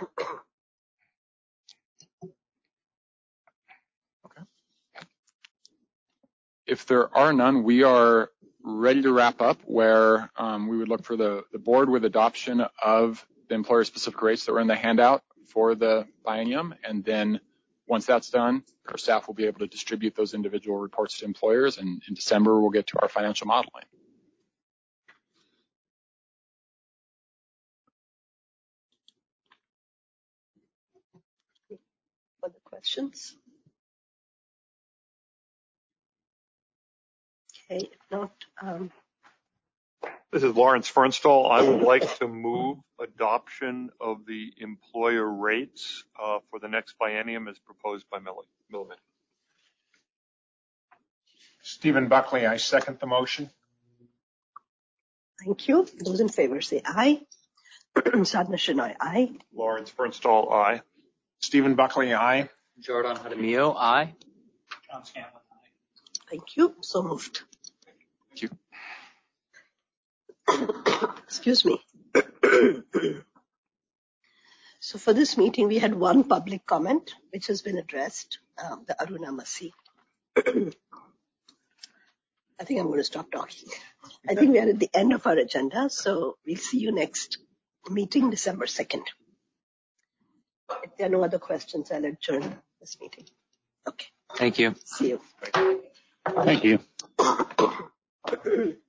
Okay. If there are none, we are ready to wrap up, where um, we would look for the, the board with adoption of the employer-specific rates that were in the handout for the biennium. And then once that's done, our staff will be able to distribute those individual reports to employers. And in December, we'll get to our financial modeling. Other questions? Okay, if not, um, This is Lawrence Fernstall. I would like to move adoption of the employer rates uh, for the next biennium as proposed by Milliman. Stephen Buckley, I second the motion. thank you. Those in favor say aye. Sadhana Shenoy, aye. Lawrence Fernstall, aye. Stephen Buckley, aye. Jordan Jaramillo, aye. John Scanlon, aye. Thank you. So moved. Thank you. Excuse me. So for this meeting, we had one public comment, which has been addressed, um, the Aruna Masi. I think I'm going to stop talking. I think we are at the end of our agenda, so we'll see you next meeting, December second. If there are no other questions, I'll adjourn this meeting. Okay. Thank you. See you. Thank you.